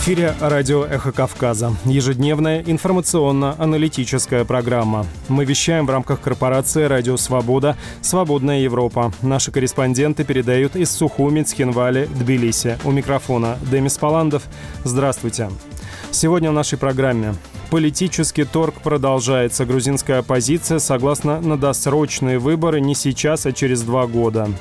эфире радио «Эхо Кавказа». Ежедневная информационно-аналитическая программа. Мы вещаем в рамках корпорации «Радио Свобода», «Свободная Европа». Наши корреспонденты передают из Сухуми, Цхинвали, Тбилиси. У микрофона Демис Паландов. Здравствуйте. Сегодня в нашей программе. Политический торг продолжается. Грузинская оппозиция согласна на досрочные выборы не сейчас, а через 2 года.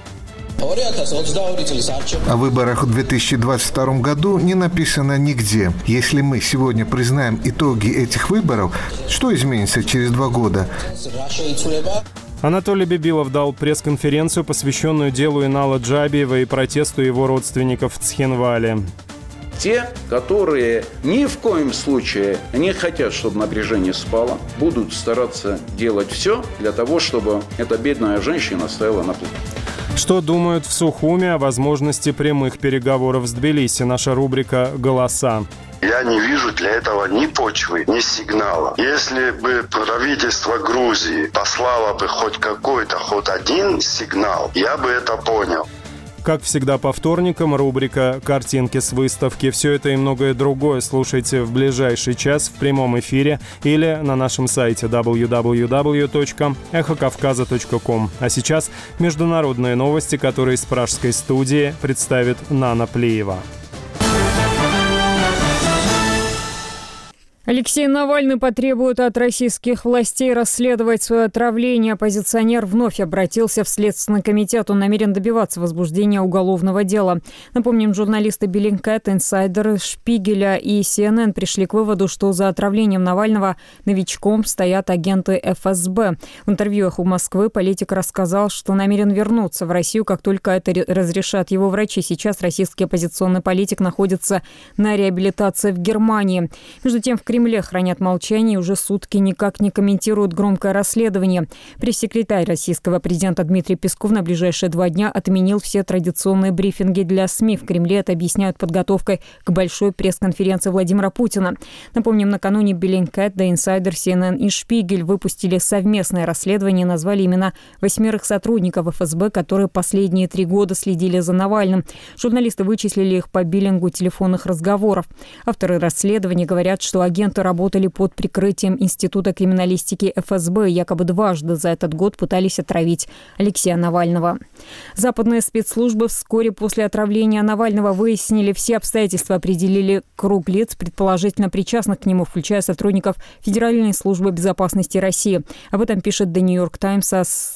О выборах в 2022 году не написано нигде. Если мы сегодня признаем итоги этих выборов, что изменится через 2 года? Анатолий Бибилов дал пресс-конференцию, посвященную делу Инала Джабиева и протесту его родственников в Цхинвале. Те, которые ни в коем случае не хотят, чтобы напряжение спало, будут стараться делать все для того, чтобы эта бедная женщина стояла на плахе. Что думают в Сухуми о возможности прямых переговоров с Тбилиси? Наша рубрика «Голоса». Я не вижу для этого ни почвы, ни сигнала. Если бы правительство Грузии послало бы хоть какой-то, хоть один сигнал, я бы это понял. Как всегда по вторникам, рубрика «Картинки с выставки». Все это и многое другое слушайте в ближайший час в прямом эфире или на нашем сайте www.эхокавказа.ком. А сейчас международные новости, которые из пражской студии представит Нана Плиева. Алексей Навальный потребует от российских властей расследовать свое отравление. Оппозиционер вновь обратился в Следственный комитет. Он намерен добиваться возбуждения уголовного дела. Напомним, журналисты Bellingcat, инсайдеры Шпигеля и CNN пришли к выводу, что за отравлением Навального новичком стоят агенты ФСБ. В интервью «Эхо Москвы» политик рассказал, что намерен вернуться в Россию, как только это разрешат его врачи. Сейчас российский оппозиционный политик находится на реабилитации в Германии. Между тем, в Кремле хранят молчание и уже сутки никак не комментируют громкое расследование. Пресс-секретарь российского президента Дмитрий Песков на ближайшие 2 дня отменил все традиционные брифинги для СМИ. В Кремле это объясняют подготовкой к большой пресс-конференции Владимира Путина. Напомним, накануне Bellingcat, The Insider, CNN и Шпигель выпустили совместное расследование и назвали имена 8 сотрудников ФСБ, которые последние 3 года следили за Навальным. Журналисты вычислили их по биллингу телефонных разговоров. Авторы расследования говорят, что агенты работали под прикрытием Института криминалистики ФСБ и якобы дважды за этот год пытались отравить Алексея Навального. Западные спецслужбы вскоре после отравления Навального выяснили все обстоятельства, определили круг лиц, предположительно причастных к нему, включая сотрудников Федеральной службы безопасности России. Об этом пишет The New York Times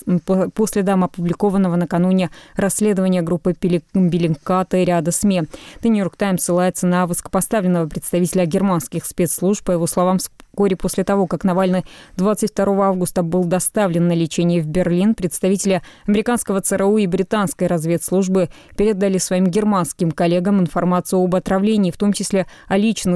по следам опубликованного накануне расследования группы Bellingcat и ряда СМИ. The New York Times ссылается на высокопоставленного представителя германских спецслужб. По его словам, вскоре после того, как Навальный 22 августа был доставлен на лечение в Берлин, представители американского ЦРУ и британской разведслужбы передали своим германским коллегам информацию об отравлении, в том числе о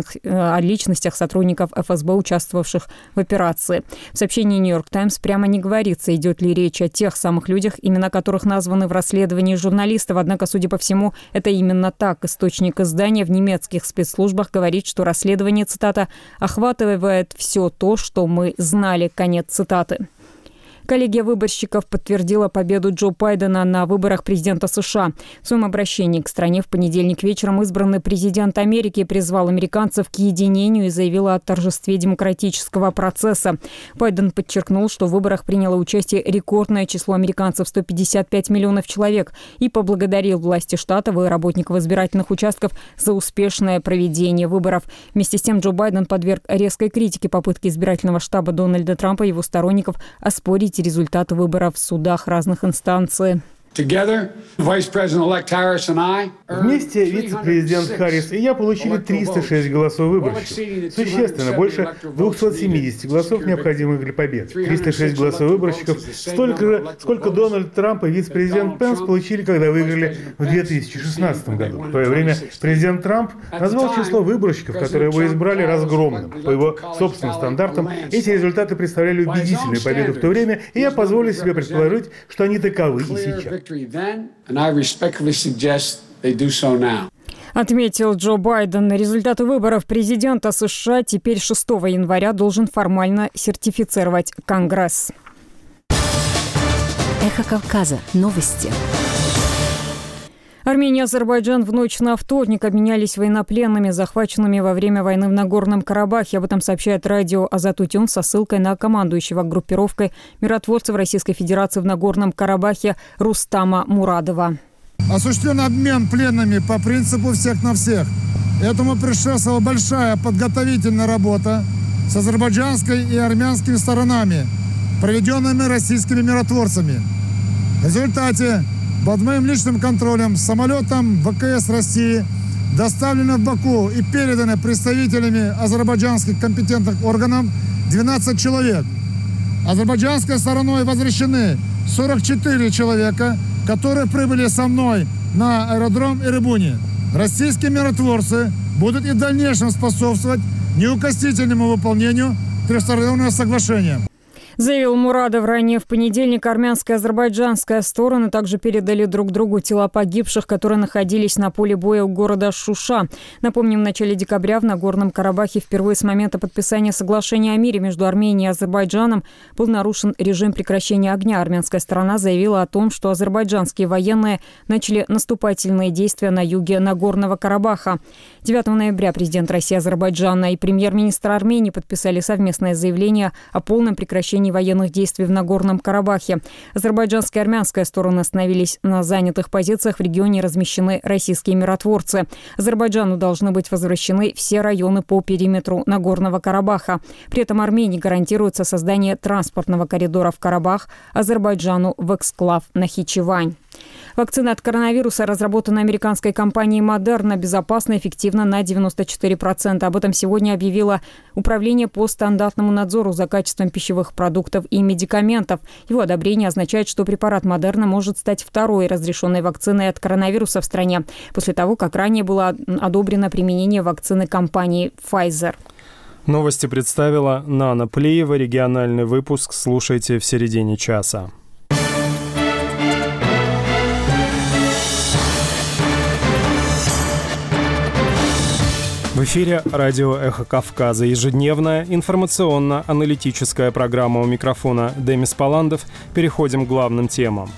личностях сотрудников ФСБ, участвовавших в операции. В сообщении New York Times прямо не говорится, идет ли речь о тех самых людях, имена которых названы в расследовании журналистов. Однако, судя по всему, это именно так. Источник издания в немецких спецслужбах говорит, что расследование, цитата, охватывает все то, что мы знали. Конец цитаты. Коллегия выборщиков подтвердила победу Джо Байдена на выборах президента США. В своем обращении к стране в понедельник вечером избранный президент Америки призвал американцев к единению и заявил о торжестве демократического процесса. Байден подчеркнул, что в выборах приняло участие рекордное число американцев – 155 миллионов человек, и поблагодарил власти штатов и работников избирательных участков за успешное проведение выборов. Вместе с тем Джо Байден подверг резкой критике попытки избирательного штаба Дональда Трампа и его сторонников оспорить результаты выборов в судах разных инстанций. Вместе вице-президент Харрис и я получили 306 голосов выборщиков. Существенно больше 270 голосов, необходимых для победы. 306 голосов выборщиков – столько же, сколько Дональд Трамп и вице-президент Пенс получили, когда выиграли в 2016 году. В свое время президент Трамп назвал число выборщиков, которые его избрали, разгромным. По его собственным стандартам, эти результаты представляли убедительную победу в то время, и я позволю себе предположить, что они таковы и сейчас. Отметил Джо Байден. Результаты выборов президента США теперь 6 января должен формально сертифицировать Конгресс. Эхо Кавказа. Новости. Армения и Азербайджан в ночь на вторник обменялись военнопленными, захваченными во время войны в Нагорном Карабахе. Об этом сообщает радио «Азат-Утюн» со ссылкой на командующего группировкой миротворцев Российской Федерации в Нагорном Карабахе Рустама Мурадова. Осуществлен обмен пленными по принципу «всех на всех». Этому предшествовала большая подготовительная работа с азербайджанской и армянскими сторонами, проведенными российскими миротворцами. В результате под моим личным контролем самолетом ВКС России доставлено в Баку и передано представителями азербайджанских компетентных органов 12 человек. Азербайджанской стороной возвращены 44 человека, которые прибыли со мной на аэродром Эребуни. Российские миротворцы будут и в дальнейшем способствовать неукоснительному выполнению трехстороннего соглашения. Заявил Мурадов. Ранее в понедельник армянская и азербайджанская стороны также передали друг другу тела погибших, которые находились на поле боя у города Шуша. Напомним, в начале декабря в Нагорном Карабахе впервые с момента подписания соглашения о мире между Арменией и Азербайджаном был нарушен режим прекращения огня. Армянская сторона заявила о том, что азербайджанские военные начали наступательные действия на юге Нагорного Карабаха. 9 ноября президент России, Азербайджана и премьер-министр Армении подписали совместное заявление о полном прекращении военных действий в Нагорном Карабахе. Азербайджанская и армянская стороны остановились на занятых позициях. В регионе размещены российские миротворцы. Азербайджану должны быть возвращены все районы по периметру Нагорного Карабаха. При этом Армении гарантируется создание транспортного коридора в Карабах, Азербайджану в эксклав Нахичевань. Вакцина от коронавируса, разработанная американской компанией Moderna, безопасна и эффективна на 94%. Об этом сегодня объявило Управление по стандартному надзору за качеством пищевых продуктов и медикаментов. Его одобрение означает, что препарат Moderna может стать второй разрешенной вакциной от коронавируса в стране, после того, как ранее было одобрено применение вакцины компании Pfizer. Новости представила Нана Плиева. Региональный выпуск слушайте в середине часа. В эфире радио «Эхо Кавказа». Ежедневная информационно-аналитическая программа. У микрофона Демис Паландов. Переходим к главным темам.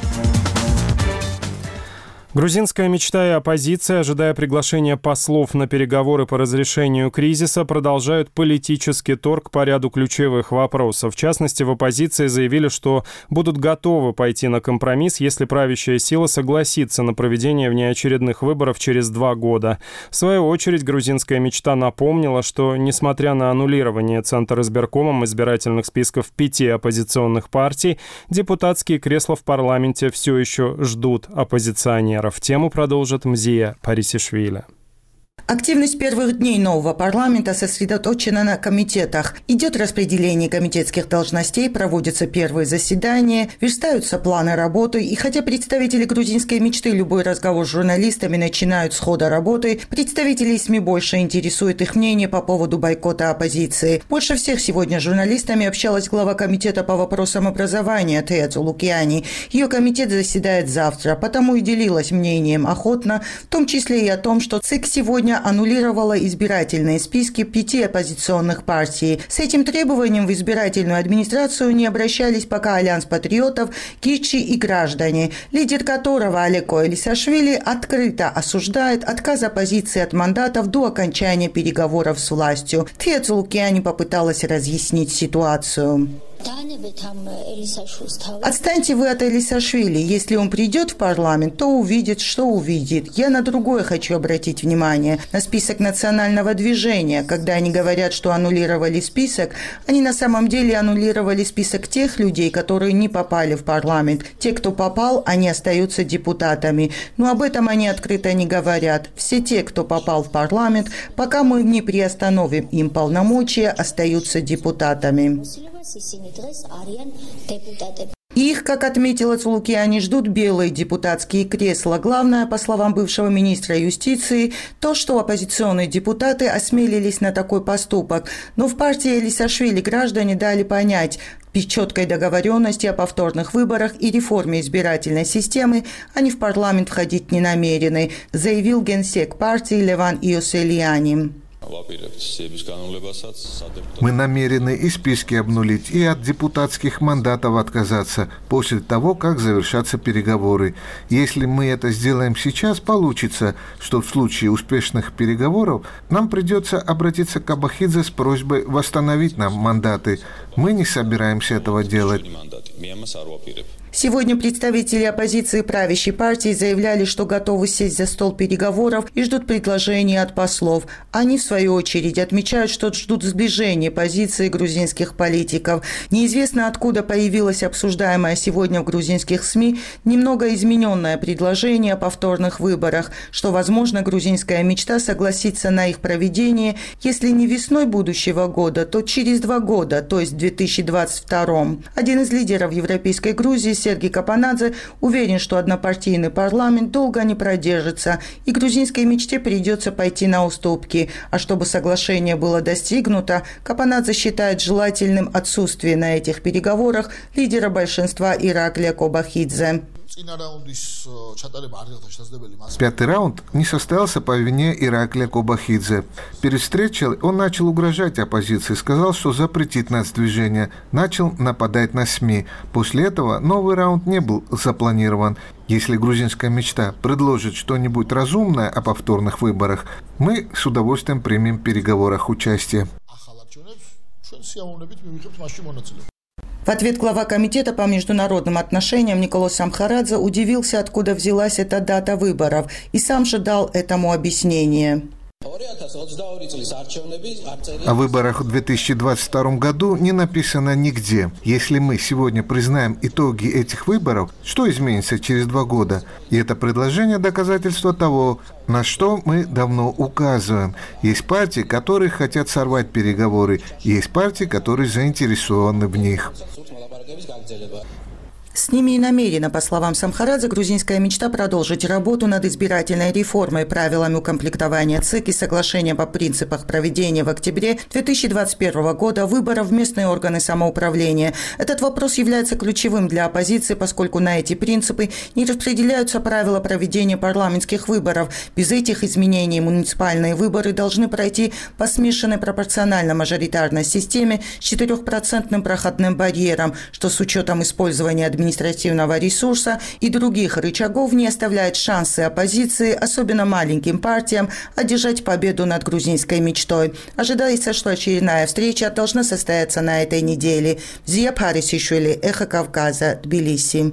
Грузинская мечта и оппозиция, ожидая приглашения послов на переговоры по разрешению кризиса, продолжают политический торг по ряду ключевых вопросов. В частности, в оппозиции заявили, что будут готовы пойти на компромисс, если правящая сила согласится на проведение внеочередных выборов через 2 года. В свою очередь, грузинская мечта напомнила, что, несмотря на аннулирование Центризбиркомом избирательных списков 5 оппозиционных партий, депутатские кресла в парламенте все еще ждут оппозиционеров. Тему продолжит Мзия Парисишвили. Активность первых дней нового парламента сосредоточена на комитетах. Идет распределение комитетских должностей, проводятся первые заседания, верстаются планы работы. И хотя представители грузинской мечты любой разговор с журналистами начинают с хода работы, представителей СМИ больше интересует их мнение по поводу бойкота оппозиции. Больше всех сегодня с журналистами общалась глава комитета по вопросам образования Тея Цулукиани. Ее комитет заседает завтра, потому и делилась мнением охотно, в том числе и о том, что ЦИК сегодня аннулировала избирательные списки 5 оппозиционных партий. С этим требованием в избирательную администрацию не обращались пока Альянс патриотов, Кичи и граждане, лидер которого Алеко Элисашвили открыто осуждает отказ оппозиции от мандатов до окончания переговоров с властью. Тея Цулукиани попыталась разъяснить ситуацию. Отстаньте вы от Элисашвили. Если он придет в парламент, то увидит, что увидит. Я на другое хочу обратить внимание. На список национального движения. Когда они говорят, что аннулировали список, они на самом деле аннулировали список тех людей, которые не попали в парламент. Те, кто попал, они остаются депутатами. Но об этом они открыто не говорят. Все те, кто попал в парламент, пока мы не приостановим им полномочия, остаются депутатами. Их, как отметила Цулукиани, ждут белые депутатские кресла. Главное, по словам бывшего министра юстиции, то, что оппозиционные депутаты осмелились на такой поступок. Но в партии Элисашвили граждане дали понять, без четкой договоренности о повторных выборах и реформе избирательной системы они в парламент входить не намерены, заявил генсек партии Леван Иоселиани. Мы намерены и списки обнулить, и от депутатских мандатов отказаться после того, как завершатся переговоры. Если мы это сделаем сейчас, получится, что в случае успешных переговоров нам придется обратиться к Абахидзе с просьбой восстановить нам мандаты. Мы не собираемся этого делать. Сегодня представители оппозиции правящей партии заявляли, что готовы сесть за стол переговоров и ждут предложений от послов. Они, в свою очередь, отмечают, что ждут сближения позиций грузинских политиков. Неизвестно, откуда появилось обсуждаемое сегодня в грузинских СМИ немного измененное предложение о повторных выборах, что, возможно, грузинская мечта согласится на их проведение, если не весной будущего года, то через 2 года, то есть в 2022. Один из лидеров Европейской Грузии, Сергей Капанадзе, уверен, что однопартийный парламент долго не продержится, и грузинской мечте придется пойти на уступки. А чтобы соглашение было достигнуто, Капанадзе считает желательным отсутствие на этих переговорах лидера большинства Ираклия Кобахидзе. 5-й раунд не состоялся по вине Ираклия Кобахидзе. Перед встречей он начал угрожать оппозиции, сказал, что запретит нацдвижение, начал нападать на СМИ. После этого новый раунд не был запланирован. Если грузинская мечта предложит что-нибудь разумное о повторных выборах, мы с удовольствием примем в переговорах участие. В ответ глава комитета по международным отношениям Николос Самхарадзе удивился, откуда взялась эта дата выборов, и сам же дал этому объяснение. О выборах в 2022 году не написано нигде. Если мы сегодня признаем итоги этих выборов, что изменится через 2 года? И это предложение доказательство того, на что мы давно указываем. Есть партии, которые хотят сорвать переговоры, и есть партии, которые заинтересованы в них. С ними и намерена, по словам Самхарадзе, грузинская мечта продолжить работу над избирательной реформой, правилами укомплектования ЦИК и соглашением по принципах проведения в октябре 2021 года выборов в местные органы самоуправления. Этот вопрос является ключевым для оппозиции, поскольку на эти принципы не распределяются правила проведения парламентских выборов. Без этих изменений муниципальные выборы должны пройти по смешанной пропорционально-мажоритарной системе с 4% проходным барьером, что с учетом использования административного ресурса и других рычагов не оставляет шансы оппозиции, особенно маленьким партиям, одержать победу над грузинской мечтой. Ожидается, что очередная встреча должна состояться на этой неделе. Зия Парисишвили, Эхо Кавказа, Тбилиси.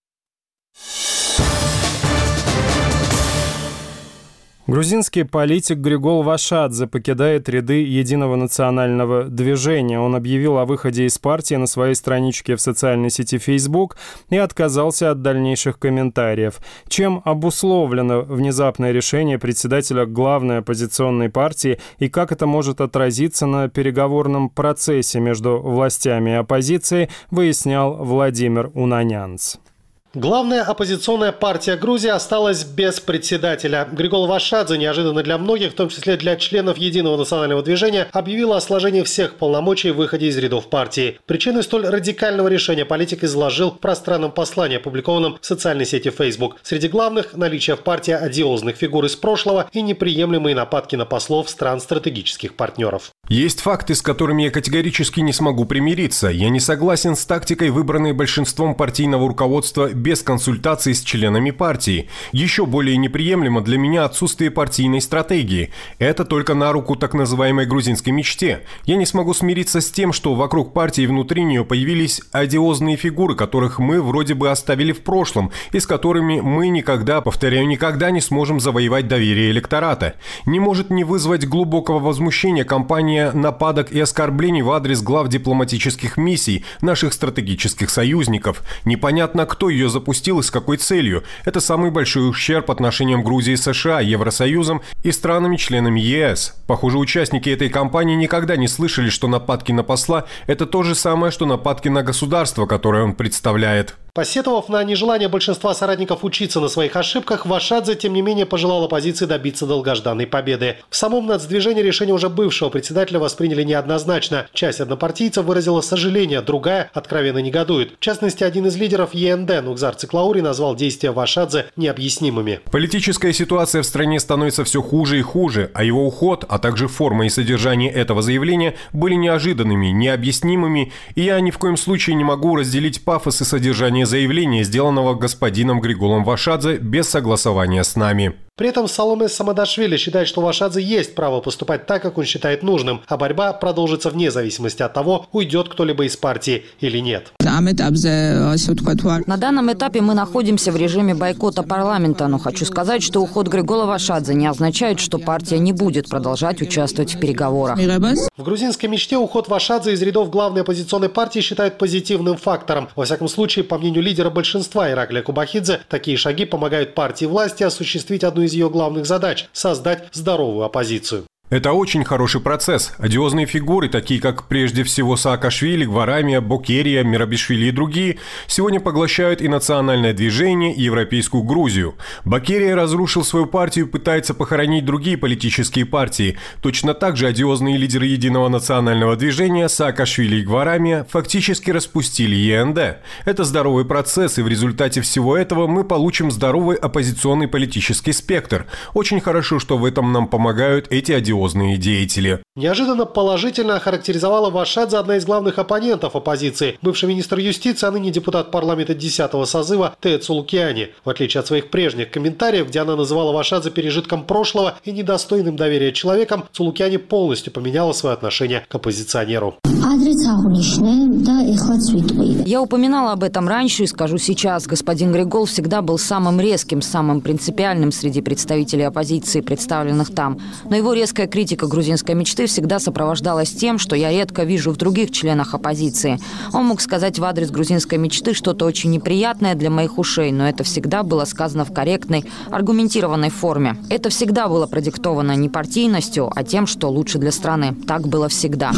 Грузинский политик Григол Вашадзе покидает ряды Единого национального движения. Он объявил о выходе из партии на своей страничке в социальной сети Facebook и отказался от дальнейших комментариев. Чем обусловлено внезапное решение председателя главной оппозиционной партии и как это может отразиться на переговорном процессе между властями и оппозицией, выяснял Владимир Унанянц. Главная оппозиционная партия Грузии осталась без председателя. Григол Вашадзе, неожиданно для многих, в том числе для членов Единого национального движения, объявила о сложении всех полномочий в выходе из рядов партии. Причиной столь радикального решения политик изложил в пространном послании, опубликованном в социальной сети Facebook. Среди главных – наличие в партии одиозных фигур из прошлого и неприемлемые нападки на послов стран стратегических партнеров. Есть факты, с которыми я категорически не смогу примириться. Я не согласен с тактикой, выбранной большинством партийного руководства без консультаций с членами партии. Еще более неприемлемо для меня отсутствие партийной стратегии. Это только на руку так называемой грузинской мечте. Я не смогу смириться с тем, что вокруг партии и внутри нее появились одиозные фигуры, которых мы вроде бы оставили в прошлом, и с которыми мы никогда, повторяю, никогда не сможем завоевать доверие электората. Не может не вызвать глубокого возмущения кампания нападок и оскорблений в адрес глав дипломатических миссий, наших стратегических союзников. Непонятно, кто ее запустил и с какой целью. Это самый большой ущерб отношениям Грузии с США, Евросоюзом и странами-членами ЕС. Похоже, участники этой кампании никогда не слышали, что нападки на посла – это то же самое, что нападки на государство, которое он представляет. Посетовав на нежелание большинства соратников учиться на своих ошибках, Вашадзе, тем не менее, пожелал оппозиции добиться долгожданной победы. В самом нацдвижении решение уже бывшего председателя восприняли неоднозначно. Часть однопартийцев выразила сожаление, другая откровенно негодует. В частности, один из лидеров ЕНД, Нугзар Циклаури, назвал действия Вашадзе необъяснимыми. Политическая ситуация в стране становится все хуже и хуже, а его уход, а также форма и содержание этого заявления были неожиданными, необъяснимыми, и я ни в коем случае не могу разделить пафос и содержание заявления, сделанного господином Григолом Вашадзе без согласования с нами. При этом Саломе Самадашвили считает, что Вашадзе есть право поступать так, как он считает нужным, а борьба продолжится вне зависимости от того, уйдет кто-либо из партии или нет. На данном этапе мы находимся в режиме бойкота парламента, но хочу сказать, что уход Григола Вашадзе не означает, что партия не будет продолжать участвовать в переговорах. В грузинской мечте уход Вашадзе из рядов главной оппозиционной партии считают позитивным фактором. Во всяком случае, по мнению лидера большинства Ираклия Кубахидзе, такие шаги помогают партии власти осуществить одну из ее главных задач – создать здоровую оппозицию. Это очень хороший процесс. Одиозные фигуры, такие как прежде всего Саакашвили, Гварамия, Бокерия, Мирабишвили и другие, сегодня поглощают и национальное движение, и европейскую Грузию. Бокерия разрушил свою партию и пытается похоронить другие политические партии. Точно так же одиозные лидеры единого национального движения Саакашвили и Гварамия фактически распустили ЕНД. Это здоровый процесс, и в результате всего этого мы получим здоровый оппозиционный политический спектр. Очень хорошо, что в этом нам помогают эти одиозные деятели. Неожиданно положительно охарактеризовала Вашадзе одна из главных оппонентов оппозиции, бывший министр юстиции, а ныне депутат парламента 10-го созыва Тея Цулукиани. В отличие от своих прежних комментариев, где она называла Вашадзе пережитком прошлого и недостойным доверия человеком, Цулукиани полностью поменяла свое отношение к оппозиционеру. Я упоминала об этом раньше и скажу сейчас. Господин Григол всегда был самым резким, самым принципиальным среди представителей оппозиции, представленных там. Но его резкая критика грузинской мечты всегда сопровождалась тем, что я редко вижу в других членах оппозиции. Он мог сказать в адрес грузинской мечты что-то очень неприятное для моих ушей, но это всегда было сказано в корректной, аргументированной форме. Это всегда было продиктовано не партийностью, а тем, что лучше для страны. Так было всегда.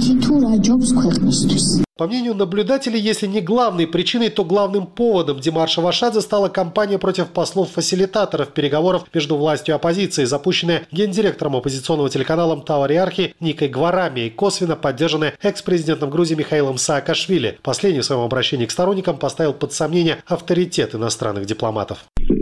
По мнению наблюдателей, если не главной причиной, то главным поводом демарша Вашадзе стала кампания против послов-фасилитаторов переговоров между властью и оппозицией, запущенная гендиректором оппозиционного телеканала Тавариархи Никой Гварамией, косвенно поддержанная экс-президентом Грузии Михаилом Саакашвили. Последний в своем обращении к сторонникам поставил под сомнение авторитет иностранных дипломатов.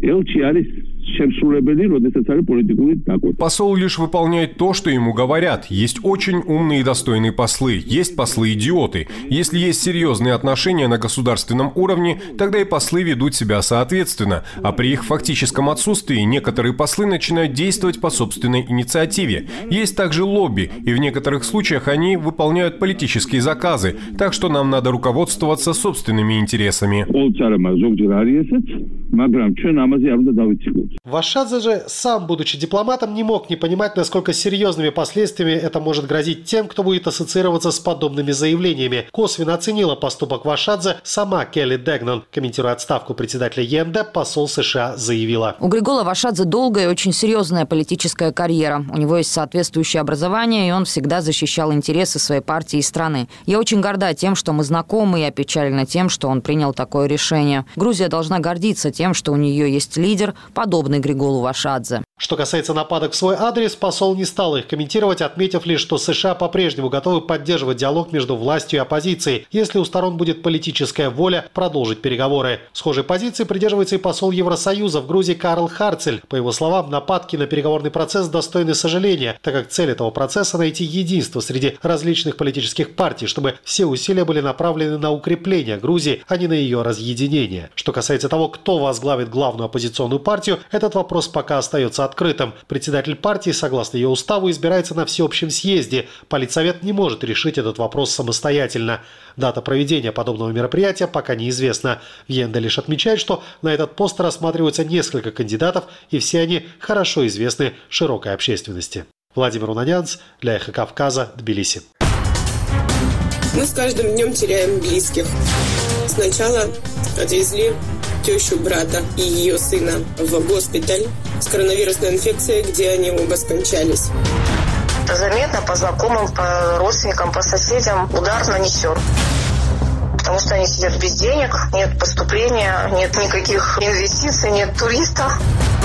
Посол лишь выполняет то, что ему говорят. Есть очень умные и достойные послы, есть послы-идиоты. Если есть серьезные отношения на государственном уровне, тогда и послы ведут себя соответственно. А при их фактическом отсутствии некоторые послы начинают действовать по собственной инициативе. Есть также лобби, и в некоторых случаях они выполняют политические заказы. Так что нам надо руководствоваться собственными интересами. Вашадзе же, сам будучи дипломатом, не мог не понимать, насколько серьезными последствиями это может грозить тем, кто будет ассоциироваться с подобными заявлениями. Косвенно оценила поступок Вашадзе сама Келли Дегнан. Комментируя отставку председателя ЕНД, посол США заявила: у Григола Вашадзе долгая и очень серьезная политическая карьера. У него есть соответствующее образование, и он всегда защищал интересы своей партии и страны. Я очень горда тем, что мы знакомы, и опечалена тем, что он принял такое решение. Грузия должна гордиться тем, что у нее есть лидер, подобный Григолу Вашадзе. Что касается нападок в свой адрес, посол не стал их комментировать, отметив лишь, что США по-прежнему готовы поддерживать диалог между властью и оппозицией, если у сторон будет политическая воля продолжить переговоры. Схожей позиции придерживается и посол Евросоюза в Грузии Карл Харцель. По его словам, нападки на переговорный процесс достойны сожаления, так как цель этого процесса – найти единство среди различных политических партий, чтобы все усилия были направлены на укрепление Грузии, а не на ее разъединение. Что касается того, кто возглавит главную оппозиционную партию, этот вопрос пока остается открытым. Председатель партии, согласно ее уставу, избирается на всеобщем съезде. Политсовет не может решить этот вопрос самостоятельно. Дата проведения подобного мероприятия пока неизвестна. В ЕНД лишь отмечает, что на этот пост рассматриваются несколько кандидатов, и все они хорошо известны широкой общественности. Владимир Унанянц для «Эхо Кавказа», Тбилиси. Мы с каждым днем теряем близких. Сначала отвезли тещу брата и ее сына в госпиталь с коронавирусной инфекцией, где они оба скончались. Это заметно по знакомым, по родственникам, по соседям. Удар нанесен. потому что они сидят без денег, нет поступления, нет никаких инвестиций, нет туристов.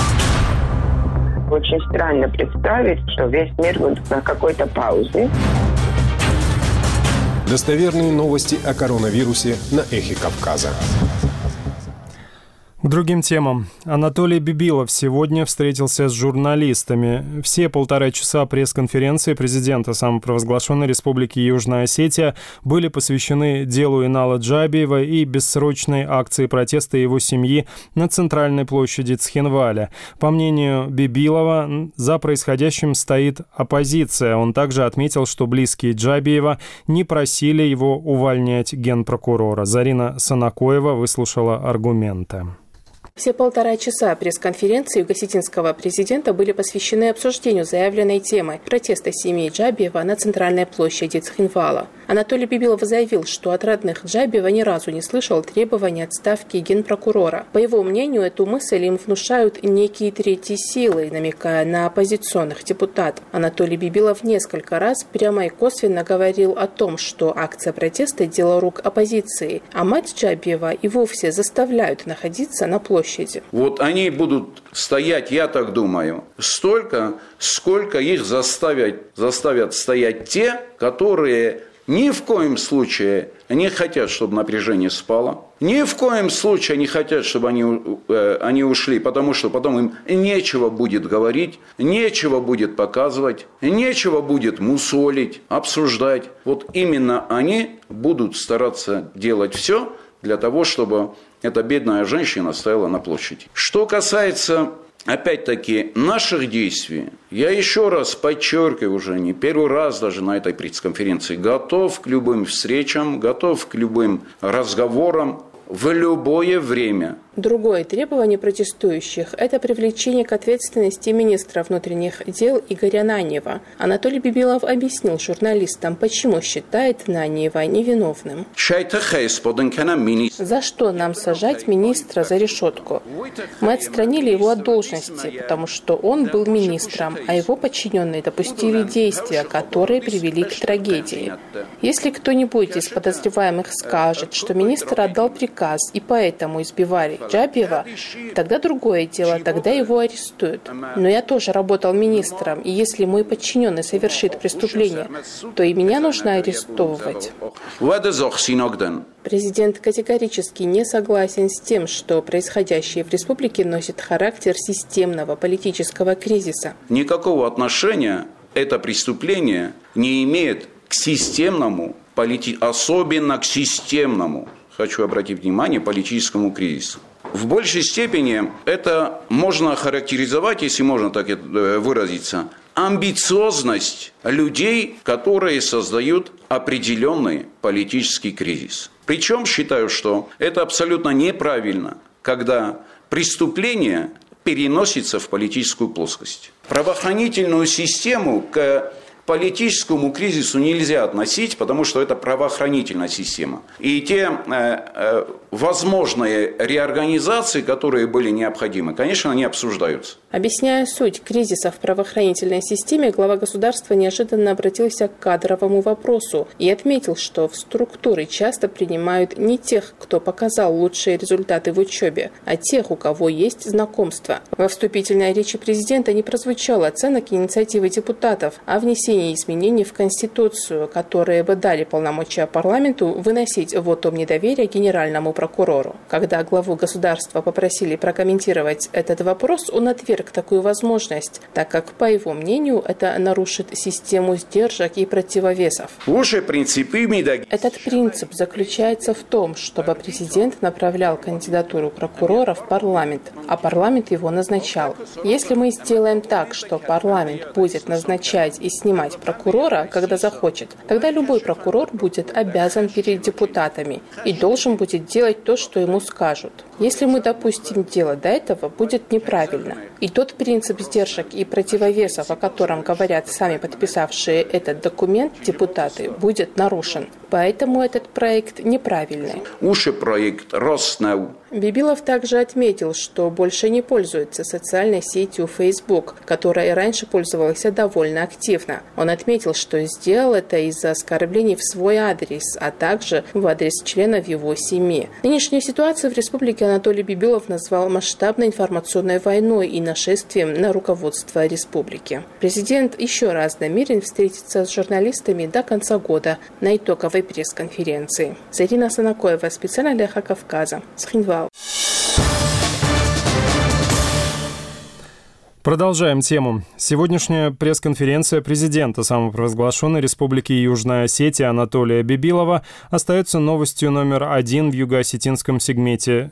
Очень странно представить, что весь мир будет на какой-то паузе. Достоверные новости о коронавирусе на Эхе Кавказа. К другим темам. Анатолий Бибилов сегодня встретился с журналистами. Все 1,5 часа пресс-конференции президента самопровозглашенной Республики Южная Осетия были посвящены делу Инала Джабиева и бессрочной акции протеста его семьи на центральной площади Цхинваля. По мнению Бибилова, за происходящим стоит оппозиция. Он также отметил, что близкие Джабиева не просили его увольнять генпрокурора. Зарина Санакоева выслушала аргументы. Все 1,5 часа пресс-конференции юго-осетинского президента были посвящены обсуждению заявленной темы протеста семьи Джабиева на центральной площади Цхинвала. Анатолий Бибилов заявил, что от родных Джабиева ни разу не слышал требований отставки генпрокурора. По его мнению, эту мысль им внушают некие третьи силы, намекая на оппозиционных депутатов. Анатолий Бибилов несколько раз прямо и косвенно говорил о том, что акция протеста – дело рук оппозиции, а мать Джабиева и вовсе заставляют находиться на площади. Вот они будут стоять, я так думаю, столько, сколько их заставят стоять те, которые ни в коем случае не хотят, чтобы напряжение спало, ни в коем случае не хотят, чтобы они ушли, потому что потом им нечего будет говорить, нечего будет показывать, нечего будет мусолить, обсуждать. Вот именно они будут стараться делать все для того, чтобы эта бедная женщина стояла на площади. Что касается, опять-таки, наших действий, я еще раз подчеркиваю, уже не первый раз даже на этой пресс-конференции, готов к любым встречам, готов к любым разговорам в любое время. Другое требование протестующих – это привлечение к ответственности министра внутренних дел Игоря Наньева. Анатолий Бибилов объяснил журналистам, почему считает Наньева невиновным. За что нам сажать министра за решетку? Мы отстранили его от должности, потому что он был министром, а его подчиненные допустили действия, которые привели к трагедии. Если кто-нибудь из подозреваемых скажет, что министр отдал приказ и поэтому избивали Джабиева, тогда другое дело, тогда его арестуют. Но я тоже работал министром, и если мой подчиненный совершит преступление, то и меня нужно арестовывать. Президент категорически не согласен с тем, что происходящее в республике носит характер системного политического кризиса. Никакого отношения это преступление не имеет к системному, особенно к системному, хочу обратить внимание, политическому кризису. В большей степени это можно охарактеризовать, если можно так выразиться, амбициозность людей, которые создают определенный политический кризис. Причем считаю, что это абсолютно неправильно, когда преступление переносится в политическую плоскость. Правоохранительную систему к политическому кризису нельзя относить, потому что это правоохранительная система. И те возможные реорганизации, которые были необходимы, конечно, они обсуждаются. Объясняя суть кризиса в правоохранительной системе, глава государства неожиданно обратился к кадровому вопросу и отметил, что в структуры часто принимают не тех, кто показал лучшие результаты в учебе, а тех, у кого есть знакомства. Во вступительной речи президента не прозвучало оценок инициативы депутатов о внесении изменений в Конституцию, которые бы дали полномочия парламенту выносить вотум недоверия генеральному прокурору. Когда главу государства попросили прокомментировать этот вопрос, он отверг такую возможность, так как, по его мнению, это нарушит систему сдержек и противовесов. Этот принцип заключается в том, чтобы президент направлял кандидатуру прокурора в парламент, а парламент его назначал. Если мы сделаем так, что парламент будет назначать и снимать прокурора, когда захочет, тогда любой прокурор будет обязан перед депутатами и должен будет делать то, что ему скажут. Если мы допустим дело до этого, будет неправильно. И тот принцип сдержек и противовесов, о котором говорят сами подписавшие этот документ депутаты, будет нарушен. Поэтому этот проект неправильный. Проект Роснау. Бибилов также отметил, что больше не пользуется социальной сетью Facebook, которой раньше пользовался довольно активно. Он отметил, что сделал это из-за оскорблений в свой адрес, а также в адрес членов его семьи. Нынешнюю ситуацию в республике Анатолий Бибилов назвал масштабной информационной войной и нашествием на руководство республики. Президент еще раз намерен встретиться с журналистами до конца года на итоговой пресс-конференции. Зарина Санакоева, специально для Кавказа, Схинвал. Продолжаем тему. Сегодняшняя пресс-конференция президента самопровозглашенной Республики Южная Осетия Анатолия Бибилова остается новостью номер 1 в юго-осетинском сегменте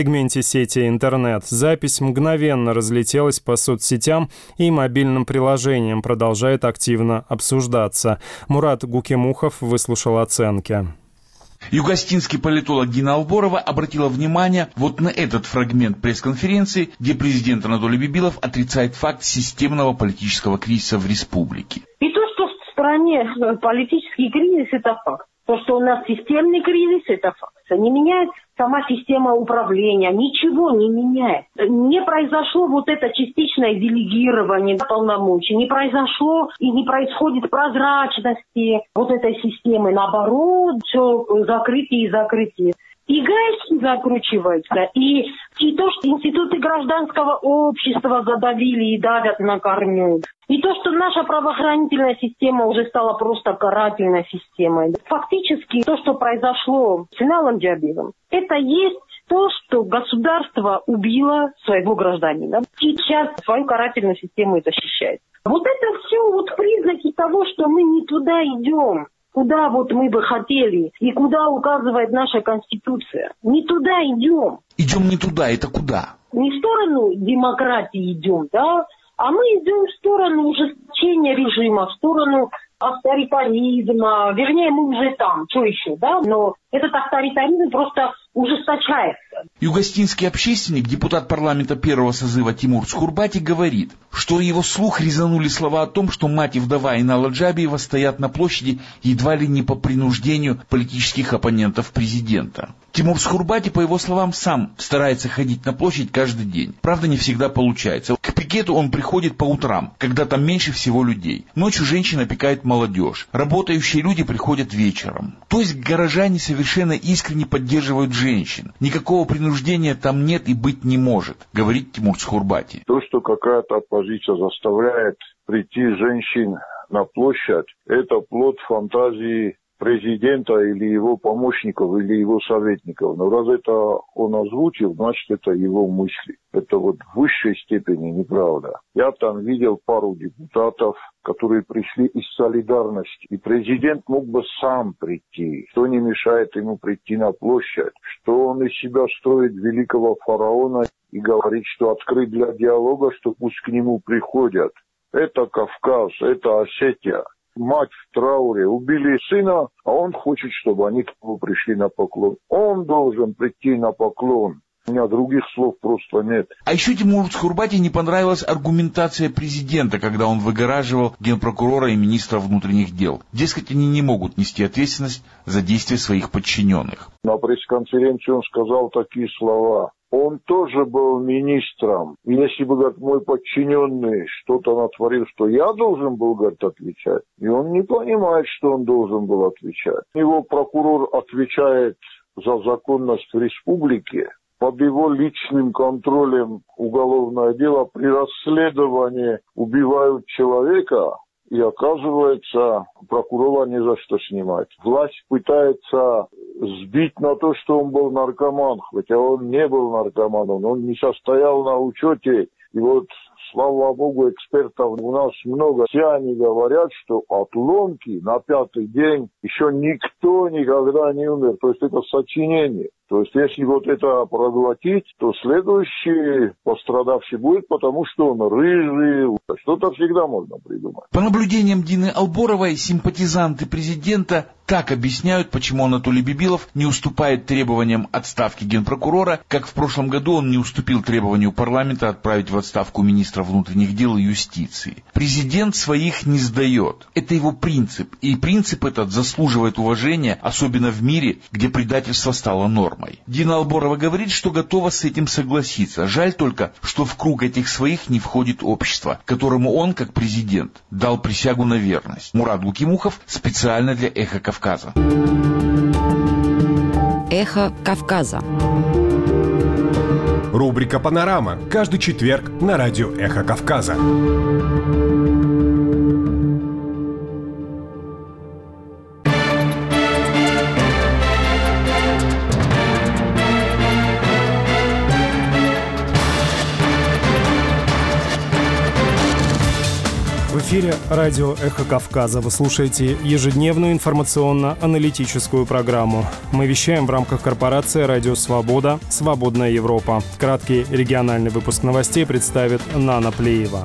сети интернет. Запись мгновенно разлетелась по соцсетям и мобильным приложениям, продолжает активно обсуждаться. Мурат Гукемухов выслушал оценки. Юго-осетинский политолог Дина Алборова обратила внимание вот на этот фрагмент пресс-конференции, где президент Анатолий Бибилов отрицает факт системного политического кризиса в республике. И то, что в стране политический кризис, это факт. То, что у нас системный кризис, это факт. Не меняется сама система управления, ничего не меняет. Не произошло вот это частичное делегирование полномочий, не произошло и не происходит прозрачности вот этой системы. Наоборот, все закрытие и закрытие. И гаечки закручиваются, и то, что институты гражданского общества задавили и давят на корню, и то, что наша правоохранительная система уже стала просто карательной системой. Фактически то, что произошло с Синалом Джабилом, это есть то, что государство убило своего гражданина и сейчас свою карательную систему защищает. Вот это все вот признаки того, что мы не туда идем. Куда вот мы бы хотели и куда указывает наша Конституция. Не туда идем. Идем не туда, это куда? Не в сторону демократии идем, да, а мы идем в сторону ужесточения режима, в сторону авторитаризма. Вернее, мы уже там, что еще, да, но этот авторитаризм просто ужесточается. Юго-осетинский общественник, депутат парламента первого созыва Тимур Схурбати говорит, что его слух резанули слова о том, что мать и вдова Инала Джабиева стоят на площади едва ли не по принуждению политических оппонентов президента. Тимур Схурбати, по его словам, сам старается ходить на площадь каждый день. Правда, не всегда получается. К пикету он приходит по утрам, когда там меньше всего людей. Ночью женщина опекает молодежь. Работающие люди приходят вечером. То есть горожане совершенно искренне поддерживают женщин. Никакого принуждения там нет и быть не может, говорит Тимур Схурбати. То, что какая-то оппозиция заставляет прийти женщин на площадь, это плод фантазии президента или его помощников, или его советников. Но раз это он озвучил, значит, это его мысли. Это вот в высшей степени неправда. Я там видел пару депутатов, которые пришли из солидарности. И президент мог бы сам прийти. Что не мешает ему прийти на площадь? Что он из себя строит великого фараона и говорит, что открыт для диалога, что пусть к нему приходят. Это Кавказ, это Осетия. Мать в трауре, убили сына, а он хочет, чтобы они к нему пришли на поклон. Он должен прийти на поклон. У меня других слов просто нет. А еще Тимуру Схурбати не понравилась аргументация президента, когда он выгораживал генпрокурора и министра внутренних дел. Дескать, они не могут нести ответственность за действия своих подчиненных. На пресс-конференции он сказал такие слова. Он тоже был министром. И если бы, говорит, мой подчиненный что-то натворил, что я должен был, говорит, отвечать. И он не понимает, что он должен был отвечать. Его прокурор отвечает за законность в республике. Под его личным контролем уголовное дело при расследовании убивают человека, и оказывается, прокурора не за что снимать. Власть пытается сбить на то, что он был наркоман, хотя он не был наркоманом, он не состоял на учете. И вот, слава богу, экспертов у нас много. Все они говорят, что от ломки на 5-й день еще никто никогда не умер. То есть это сочинение. То есть, если вот это проглотить, то следующий пострадавший будет, потому что он рыжий. Что-то всегда можно придумать. По наблюдениям Дины Алборовой, симпатизанты президента так объясняют, почему Анатолий Бибилов не уступает требованиям отставки генпрокурора, как в прошлом году он не уступил требованию парламента отправить в отставку министра внутренних дел и юстиции. Президент своих не сдает. Это его принцип. И принцип этот заслуживает уважения, особенно в мире, где предательство стало нормой. Дина Алборова говорит, что готова с этим согласиться. Жаль только, что в круг этих своих не входит общество, которому он, как президент, дал присягу на верность. Мурат Гукимухов специально для «Эхо Кавказа». «Эхо Кавказа». Рубрика «Панорама». Каждый четверг на радио «Эхо Кавказа». В эфире радио «Эхо Кавказа». Вы слушаете ежедневную информационно-аналитическую программу. Мы вещаем в рамках корпорации «Радио Свобода. Свободная Европа». Краткий региональный выпуск новостей представит Нана Плеева.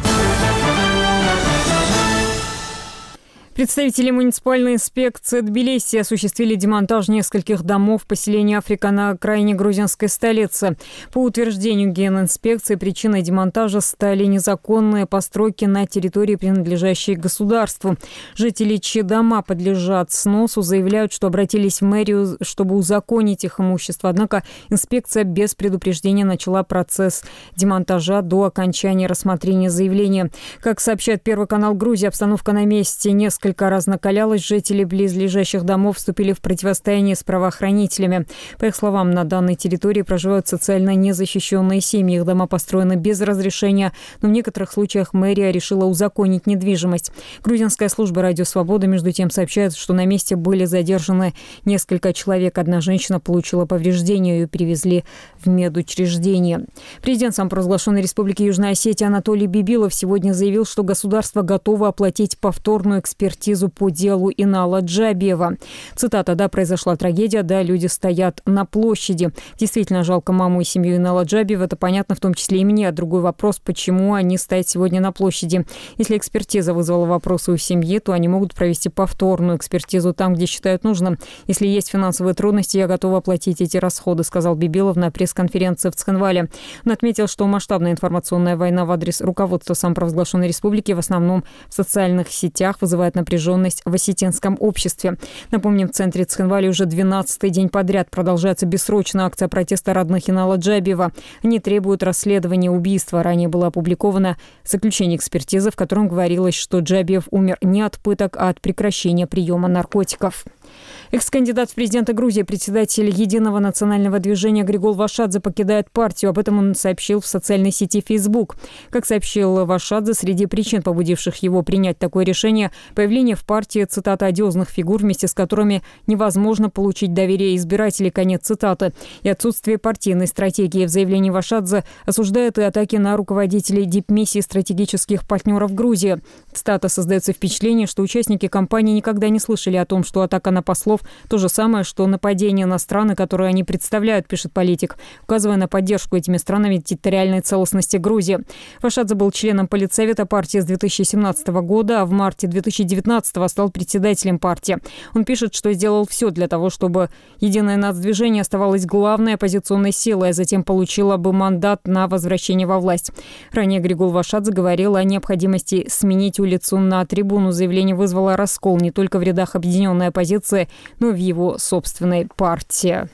Представители муниципальной инспекции Тбилиси осуществили демонтаж нескольких домов поселения Африка на окраине грузинской столицы. По утверждению Генинспекции, причиной демонтажа стали незаконные постройки на территории, принадлежащей государству. Жители, чьи дома подлежат сносу, заявляют, что обратились в мэрию, чтобы узаконить их имущество. Однако инспекция без предупреждения начала процесс демонтажа до окончания рассмотрения заявления. Как сообщает Первый канал Грузии, обстановка на месте несколько раз накалялась. Жители близлежащих домов вступили в противостояние с правоохранителями. По их словам, на данной территории проживают социально незащищенные семьи. Их дома построены без разрешения, но в некоторых случаях мэрия решила узаконить недвижимость. Грузинская служба «Радио Свобода» между тем сообщает, что на месте были задержаны несколько человек. Одна женщина получила повреждения, ее перевезли в медучреждение. Президент самопровозглашенной Республики Южная Осетия Анатолий Бибилов сегодня заявил, что государство готово оплатить повторную экспертизу по делу Инала Джабиева. Цитата: «Да, произошла трагедия, да, люди стоят на площади. Действительно жалко маму и семью Инала Джабиева, это понятно, в том числе и мне. А другой вопрос, почему они стоят сегодня на площади. Если экспертиза вызвала вопросы у семьи, то они могут провести повторную экспертизу там, где считают нужным. Если есть финансовые трудности, я готова оплатить эти расходы», сказал Бибилов на пресс-конференции в Цхинвале. Он отметил, что масштабная информационная война в адрес руководства самопровозглашенной республики в основном в социальных сетях вызывает напряженность в осетинском обществе. Напомним, в центре Цхинвали уже 12-й день подряд продолжается бессрочная акция протеста родных Инала Джабиева. Они требуют расследования убийства. Ранее было опубликовано заключение экспертизы, в котором говорилось, что Джабиев умер не от пыток, а от прекращения приема наркотиков. Экс-кандидат в президенты Грузии, председатель Единого национального движения Григол Вашадзе покидает партию. Об этом он сообщил в социальной сети Facebook. Как сообщил Вашадзе, среди причин, побудивших его принять такое решение, появление в партии, цитата, «одиозных фигур, вместе с которыми невозможно получить доверие избирателей», конец цитаты, и отсутствие партийной стратегии. В заявлении Вашадзе осуждают и атаки на руководителей дипмиссии стратегических партнеров Грузии. Цитата: «Создается впечатление, что участники кампании никогда не слышали о том, что атака на послов – то же самое, что нападение на страны, которые они представляют», пишет политик, указывая на поддержку этими странами территориальной целостности Грузии. Вашадзе был членом Политсовета партии с 2017 года, а в марте 2019 стал председателем партии. Он пишет, что сделал все для того, чтобы Единое нацдвижение оставалось главной оппозиционной силой, а затем получило бы мандат на возвращение во власть. Ранее Григол Вашадзе говорил о необходимости сменить улицу на трибуну. Заявление вызвало раскол не только в рядах объединенной оппозиции, но и в его собственной партии.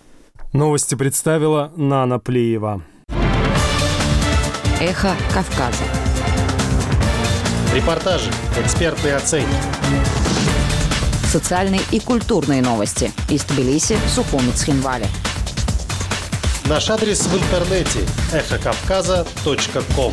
Новости представила Нана Плеева. «Эхо Кавказа». Репортажи, экспертные оценки. Социальные и культурные новости из Тбилиси, Сухуми, Цхинвали. Наш адрес в интернете – эхокавказа.ком.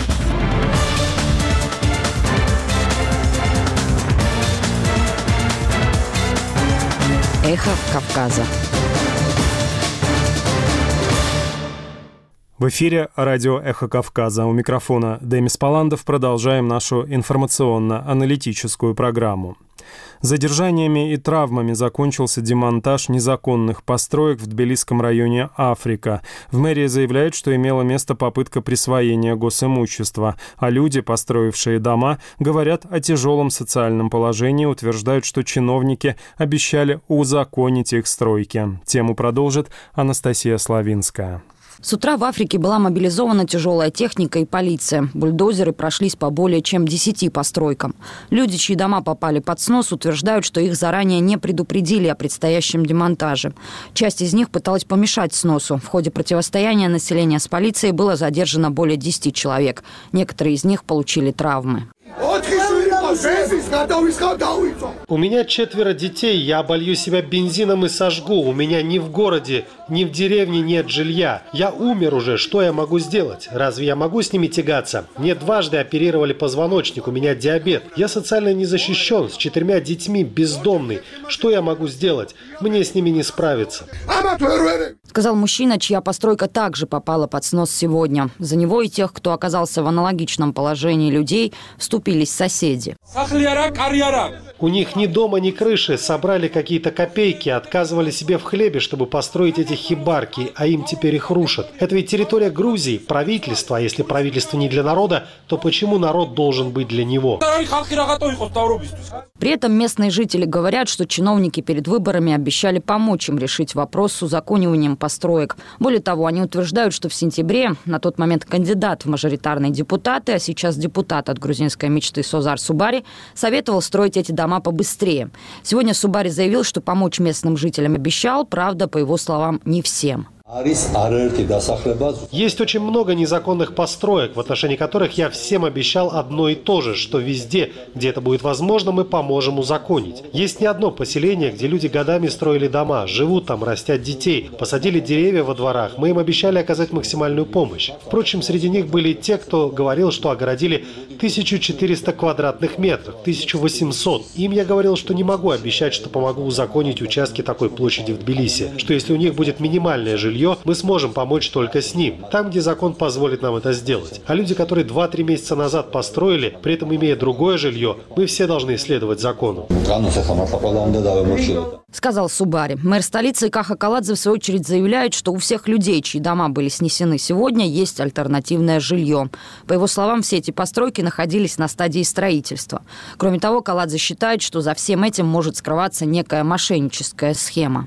«Эхо Кавказа». В эфире радио «Эхо Кавказа». У микрофона Демис Паландов. Продолжаем нашу информационно-аналитическую программу. Задержаниями и травмами закончился демонтаж незаконных построек в Тбилисском районе Африка. В мэрии заявляют, что имела место попытка присвоения госимущества, а люди, построившие дома, говорят о тяжелом социальном положении, утверждают, что чиновники обещали узаконить их стройки. Тему продолжит Анастасия Славинская. С утра в Африке была мобилизована тяжелая техника и полиция. Бульдозеры прошлись по более чем 10 постройкам. Люди, чьи дома попали под снос, утверждают, что их заранее не предупредили о предстоящем демонтаже. Часть из них пыталась помешать сносу. В ходе противостояния населения с полицией было задержано более 10 человек. Некоторые из них получили травмы. У меня 4 детей, я оболью себя бензином и сожгу. У меня ни в городе, ни в деревне нет жилья. Я умер уже, что я могу сделать? Разве я могу с ними тягаться? Мне дважды оперировали позвоночник, у меня диабет. Я социально не защищен, с 4 детьми, бездомный. Что я могу сделать? Мне с ними не справиться. Сказал мужчина, чья постройка также попала под снос сегодня. За него и тех, кто оказался в аналогичном положении людей, вступились соседи. У них ни дома, ни крыши. Собрали какие-то копейки, отказывали себе в хлебе, чтобы построить эти хибарки, а им теперь их рушат. Это ведь территория Грузии, правительство. А если правительство не для народа, то почему народ должен быть для него? При этом местные жители говорят, что чиновники перед выборами обещали помочь им решить вопрос с узакониванием построек. Более того, они утверждают, что в сентябре, на тот момент кандидат в мажоритарные депутаты, а сейчас депутат от грузинской мечты Созар Субари, советовал строить эти дома побыстрее. Сегодня Субари заявил, что помочь местным жителям обещал, правда, по его словам, не всем. Есть очень много незаконных построек, в отношении которых я всем обещал одно и то же, что везде, где это будет возможно, мы поможем узаконить. Есть не одно поселение, где люди годами строили дома, живут там, растят детей, посадили деревья во дворах, мы им обещали оказать максимальную помощь. Впрочем, среди них были и те, кто говорил, что огородили 1400 квадратных метров, 1800. Им я говорил, что не могу обещать, что помогу узаконить участки такой площади в Тбилиси, что если у них будет минимальное жилье, мы сможем помочь только с ним, там, где закон позволит нам это сделать. А люди, которые 2-3 месяца назад построили, при этом имея другое жилье, мы все должны следовать закону. Сказал Субари. Мэр столицы Каха Каладзе в свою очередь заявляет, что у всех людей, чьи дома были снесены сегодня, есть альтернативное жилье. По его словам, все эти постройки находились на стадии строительства. Кроме того, Каладзе считает, что за всем этим может скрываться некая мошенническая схема.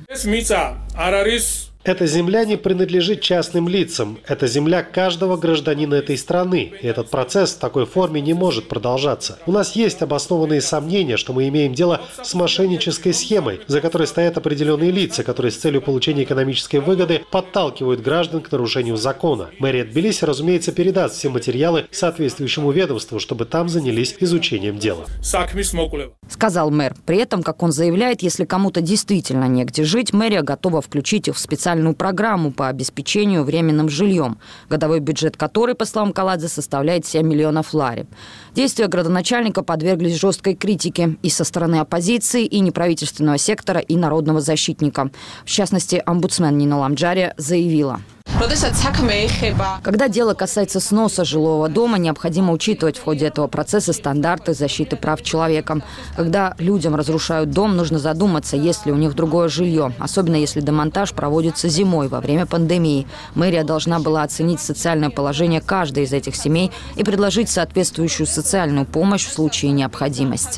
Эта земля не принадлежит частным лицам. Это земля каждого гражданина этой страны. И этот процесс в такой форме не может продолжаться. У нас есть обоснованные сомнения, что мы имеем дело с мошеннической схемой, за которой стоят определенные лица, которые с целью получения экономической выгоды подталкивают граждан к нарушению закона. Мэрия Тбилиси, разумеется, передаст все материалы соответствующему ведомству, чтобы там занялись изучением дела. Сказал мэр. При этом, как он заявляет, если кому-то действительно негде жить, мэрия готова включить их в специальную программу по обеспечению временным жильем, годовой бюджет которой, по словам Каладзе, составляет 7 миллионов лари. Действия градоначальника подверглись жесткой критике и со стороны оппозиции, и неправительственного сектора, и народного защитника. В частности, омбудсмен Нино Ламджари заявила: когда дело касается сноса жилого дома, необходимо учитывать в ходе этого процесса стандарты защиты прав человека. Когда людям разрушают дом, нужно задуматься, есть ли у них другое жилье, особенно если демонтаж проводится зимой во время пандемии. Мэрия должна была оценить социальное положение каждой из этих семей и предложить соответствующую социальную помощь в случае необходимости.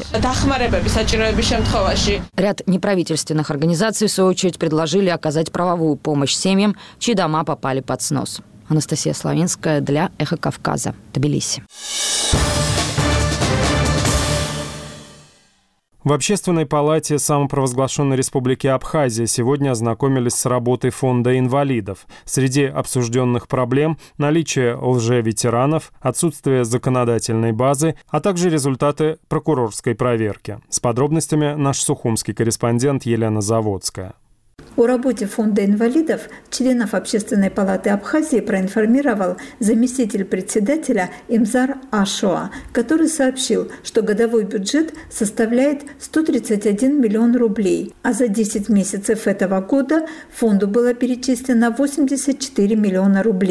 Ряд неправительственных организаций, в свою очередь, предложили оказать правовую помощь семьям, чьи дома попали под снос. Анастасия Славинская для «Эхо Кавказа», Тбилиси. В Общественной палате самопровозглашенной Республики Абхазия сегодня ознакомились с работой Фонда инвалидов. Среди обсужденных проблем – наличие лжеветеранов, отсутствие законодательной базы, а также результаты прокурорской проверки. С подробностями наш сухумский корреспондент Елена Заводская. О работе Фонда инвалидов членов Общественной палаты Абхазии проинформировал заместитель председателя Имзар Ашоа, который сообщил, что годовой бюджет составляет 131 миллион рублей, а за 10 месяцев этого года фонду было перечислено 84 миллиона рублей.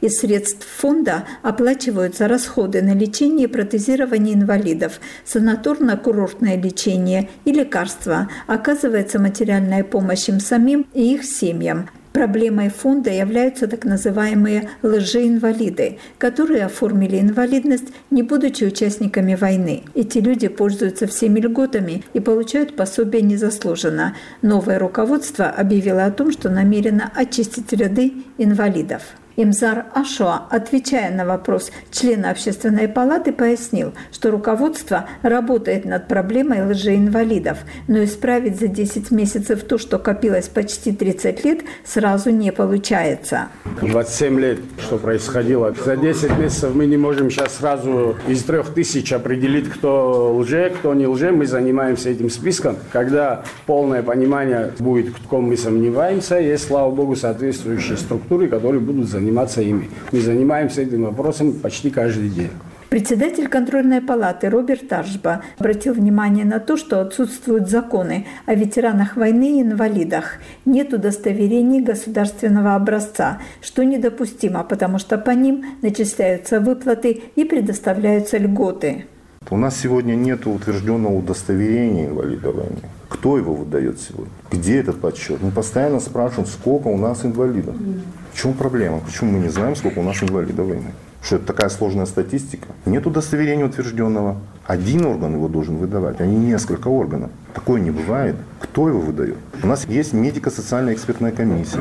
Из средств фонда оплачиваются расходы на лечение и протезирование инвалидов, санаторно-курортное лечение и лекарства. Оказывается материальная помощь им самим и их семьям. Проблемой фонда являются так называемые лжеинвалиды, которые оформили инвалидность, не будучи участниками войны. Эти люди пользуются всеми льготами и получают пособие незаслуженно. Новое руководство объявило о том, что намерено очистить ряды инвалидов. Имзар Ашоа, отвечая на вопрос члена Общественной палаты, пояснил, что руководство работает над проблемой лжеинвалидов, но исправить за 10 месяцев то, что копилось почти 30 лет, сразу не получается. 27 лет, что происходило. За 10 месяцев мы не можем сейчас сразу из 3000 определить, кто лже, кто не лже. Мы занимаемся этим списком. Когда полное понимание будет, в ком мы сомневаемся, есть, слава богу, соответствующие структуры, которые будут заниматься ими. Мы занимаемся этим вопросом почти каждый день. Председатель контрольной палаты Роберт Ашба обратил внимание на то, что отсутствуют законы о ветеранах войны и инвалидах. Нет удостоверений государственного образца, что недопустимо, потому что по ним начисляются выплаты и предоставляются льготы. У нас сегодня нет утвержденного удостоверения инвалида войны. Кто его выдает сегодня? Где этот подсчет? Мы постоянно спрашиваем, сколько у нас инвалидов. В чем проблема? Почему мы не знаем, сколько у нас инвалидов войны? Что это такая сложная статистика? Нет удостоверения утвержденного. Один орган его должен выдавать, а не несколько органов. Такое не бывает. Кто его выдает? У нас есть медико-социальная экспертная комиссия.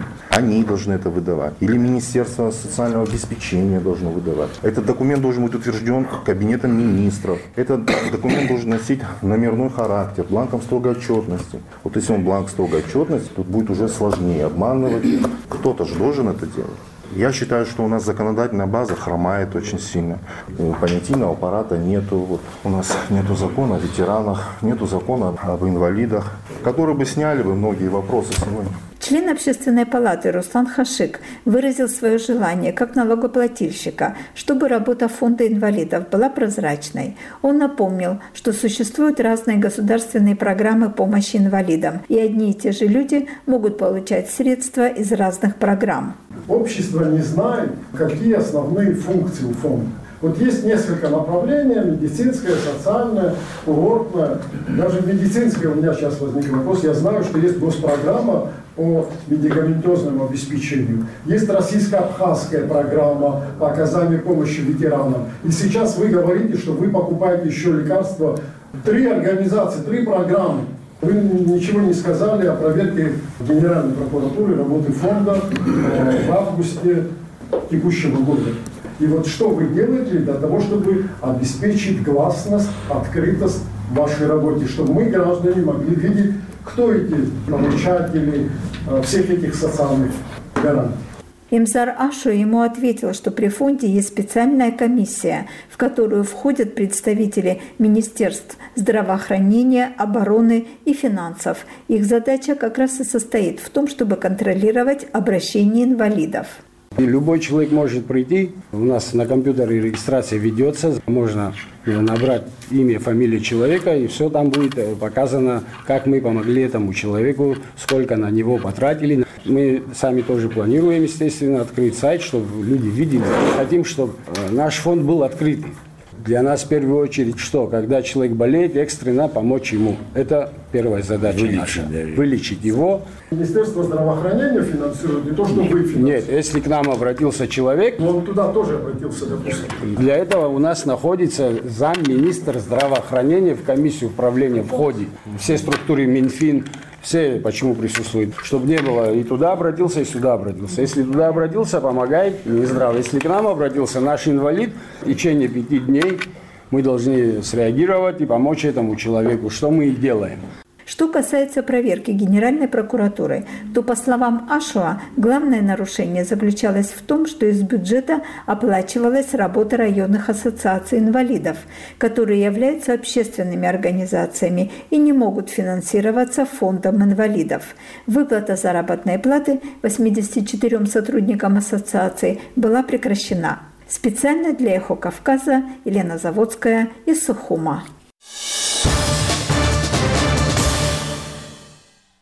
Они должны это выдавать. Или Министерство социального обеспечения должно выдавать. Этот документ должен быть утвержден Кабинетом министров. Этот документ должен носить номерной характер, бланком строгой отчетности. Вот если он бланк строгой отчетности, тут будет уже сложнее обманывать. Кто-то же должен это делать. Я считаю, что у нас законодательная база хромает очень сильно. Понятийного аппарата нету. Вот у нас нету закона о ветеранах, нету закона об инвалидах, которые бы сняли бы многие вопросы сегодня. Член Общественной палаты Руслан Хашик выразил свое желание, как налогоплательщика, чтобы работа фонда инвалидов была прозрачной. Он напомнил, что существуют разные государственные программы помощи инвалидам, и одни и те же люди могут получать средства из разных программ. Общество не знает, какие основные функции у фонда. Вот есть несколько направлений: медицинское, социальное, курортное. Даже медицинское у меня сейчас возник вопрос. Я знаю, что есть госпрограмма по медикаментозному обеспечению. Есть российско-абхазская программа по оказанию помощи ветеранам. И сейчас вы говорите, что вы покупаете еще лекарства. 3 организации, 3 программы. Вы ничего не сказали о проверке Генеральной прокуратуры работы фонда в августе текущего года. И вот что вы делаете для того, чтобы обеспечить гласность, открытость в вашей работе, чтобы мы, граждане, могли видеть, кто эти получатели всех этих социальных гарантий. Имзар Ашу ему ответил, что при фонде есть специальная комиссия, в которую входят представители министерств здравоохранения, обороны и финансов. Их задача как раз и состоит в том, чтобы контролировать обращение инвалидов. Любой человек может прийти, у нас на компьютере регистрация ведется, можно набрать имя, фамилию человека, и все там будет показано, как мы помогли этому человеку, сколько на него потратили. Мы сами тоже планируем, естественно, открыть сайт, чтобы люди видели. Хотим, чтобы наш фонд был открытый. Для нас в первую очередь что? Когда человек болеет, экстренно помочь ему. Это первая задача наша. Вылечить его. Министерство здравоохранения финансирует не то, что вы финансируете. Нет, если к нам обратился человек... Но он туда тоже обратился, допустим. Для этого у нас находится замминистра здравоохранения в комиссию управления в ходе. Все структуры Минфин, все почему присутствуют. Чтобы не было и туда обратился, и сюда обратился. Если туда обратился, помогает Минздрав. Если к нам обратился наш инвалид, в течение 5 дней мы должны среагировать и помочь этому человеку, что мы и делаем. Что касается проверки Генеральной прокуратуры, то, по словам Ашуа, главное нарушение заключалось в том, что из бюджета оплачивалась работа районных ассоциаций инвалидов, которые являются общественными организациями и не могут финансироваться фондом инвалидов. Выплата заработной платы 84 сотрудникам ассоциации была прекращена. Специально для «Эхо Кавказа» Елена Заводская из Сухума.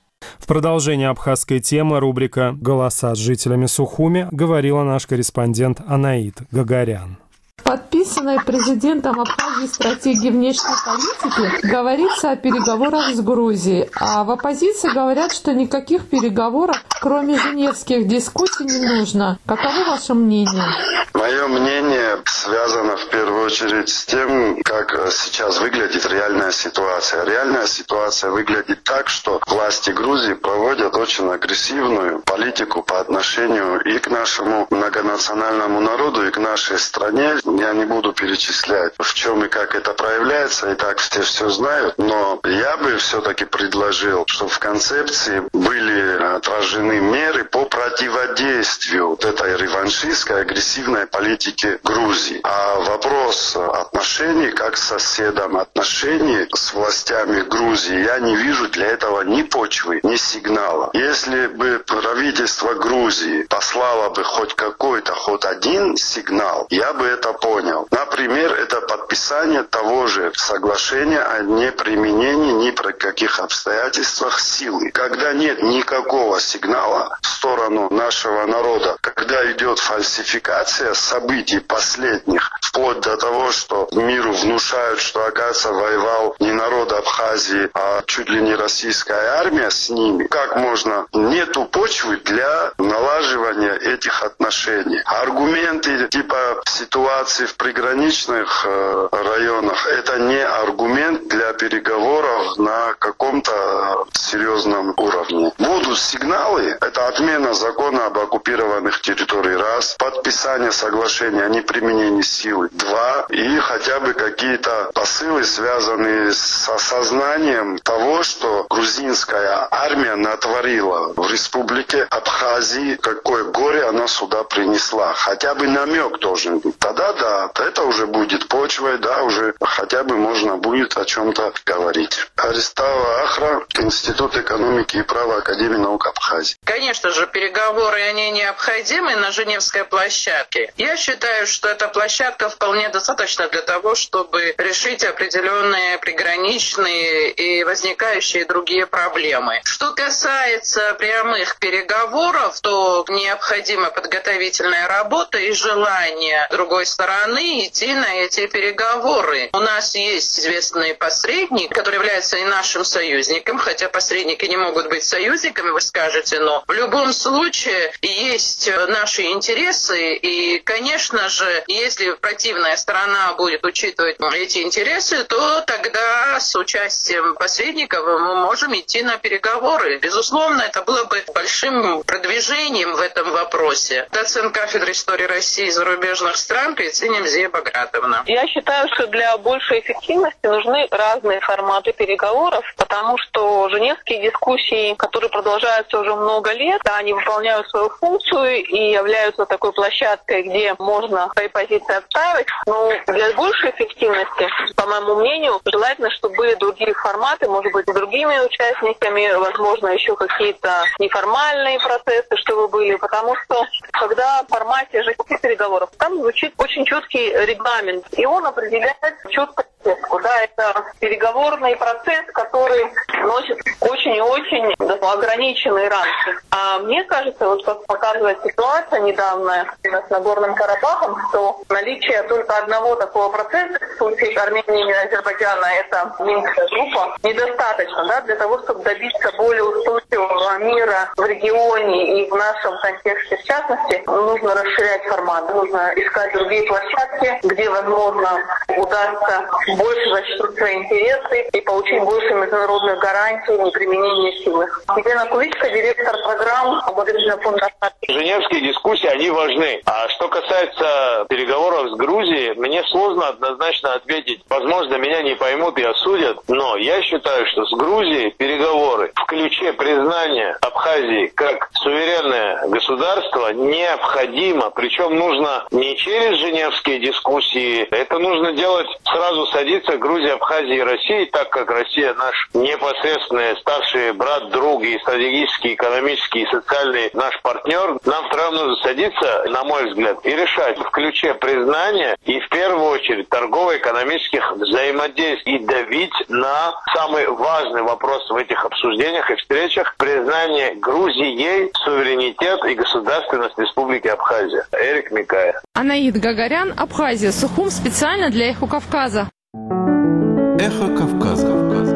В продолжение абхазской темы рубрика «Голоса с жителями Сухуми» говорила наш корреспондент Анаит Гагарян. Подписанной президентом Абхазии стратегии внешней политики говорится о переговорах с Грузией, а в оппозиции говорят, что никаких переговоров, кроме женевских дискуссий, не нужно. Каково ваше мнение? Мое мнение связано в первую очередь с тем, как сейчас выглядит реальная ситуация. Реальная ситуация выглядит так, что власти Грузии проводят очень агрессивную политику по отношению и к нашему многонациональному народу, и к нашей стране. Я не буду перечислять, в чем и как это проявляется, и так все знают, но я бы все-таки предложил, чтобы в концепции были отражены меры по противодействию вот этой реваншистской, агрессивной политике Грузии. А вопрос отношений как с соседом, отношений с властями Грузии, я не вижу для этого ни почвы, ни сигнала. Если бы правительство Грузии послало бы хоть какой-то, хоть один сигнал, я бы это понял. Например, это подписание того же соглашения о неприменении ни при каких обстоятельствах силы. Когда нет никакого сигнала в сторону нашего народа, когда идет фальсификация событий последних, вплоть до того, что миру внушают, что, оказывается, воевал не народ Абхазии, а чуть ли не российская армия с ними, как можно? Нету почвы для налаживания этих отношений. Аргументы типа ситуации в приграничных районах — это не аргумент для переговоров на каком-то серьезном уровне. Будут сигналы — это отмена закона об оккупированных территориях, раз, подписание соглашения о неприменении силы, два, и хотя бы какие-то посылы, связанные с осознанием того, что грузинская армия натворила в республике Абхазии, какое горе она сюда принесла. Хотя бы намек должен быть. Тогда да, это уже будет почвой, да, уже хотя бы можно будет о чем-то говорить. Аристава Ахра, Институт экономики и права Академии наук Абхазии. Конечно же, переговоры, они необходимы на Женевской площадке. Я считаю, что эта площадка вполне достаточна для того, чтобы решить определенные приграничные и возникающие другие проблемы. Что касается прямых переговоров, то необходима подготовительная работа и желание другой стороны идти на эти переговоры. У нас есть известный посредник, который является и нашим союзником, хотя посредники не могут быть союзниками, вы скажете, но в любом случае есть наши интересы, и, конечно же, если противная сторона будет учитывать эти интересы, то тогда с участием посредников мы можем идти на переговоры. Безусловно, это было бы большим продвижением в этом вопросе. Доцент кафедры истории России и зарубежных стран Кристина Мзия Багратовна. Я считаю, что для большей эффективности нужны разные форматы переговоров, потому что женевские дискуссии, которые продолжаются уже много лет, они выполняют свою функцию и являются такой площадкой, где можно свои позиции отстаивать. Но для большей эффективности, по моему мнению, желательно, чтобы были другие форматы, может быть, с другими участниками, возможно, еще какие-то неформальные процессы, чтобы были, потому что когда в формате женевских переговоров, там звучит очень четкий регламент, и он определяет четко, да, это переговорный процесс, который носит очень и очень ограниченные рамки. А мне кажется, вот как показывает ситуация недавняя с Нагорным Карабахом, что наличие только одного такого процесса, в случае Армении и Азербайджана, это Минская группа, недостаточно, да, для того, чтобы добиться более устойчивого мира в регионе и в нашем контексте в частности. Нужно расширять формат, нужно искать другие площадки, где, возможно, удастся больше защитить свои интересы и получить больше международных гарантий неприменения силы. Елена Куличка, директор программ Благотворительного фонда. Женевские дискуссии, они важны. А что касается переговоров с Грузией, мне сложно однозначно ответить. Возможно, меня не поймут и осудят, но я считаю, что с Грузией переговоры в ключе признания Абхазии как суверенное государство необходимо. Причем нужно не через женевские дискуссии, это нужно делать сразу с садится Грузия, Абхазия и Россия, так как Россия наш непосредственный старший брат, друг и стратегический, экономический и социальный наш партнер, нам втроем нужно садиться, на мой взгляд, и решать в ключе признания и в первую очередь торгово-экономических взаимодействий и давить на самый важный вопрос в этих обсуждениях и встречах — признание Грузией суверенитет и государственность Республики Абхазия. Эрик Микая. Анаид Гагарян, Абхазия, Сухум, специально для Эхо Кавказа. Эхо Кавказа.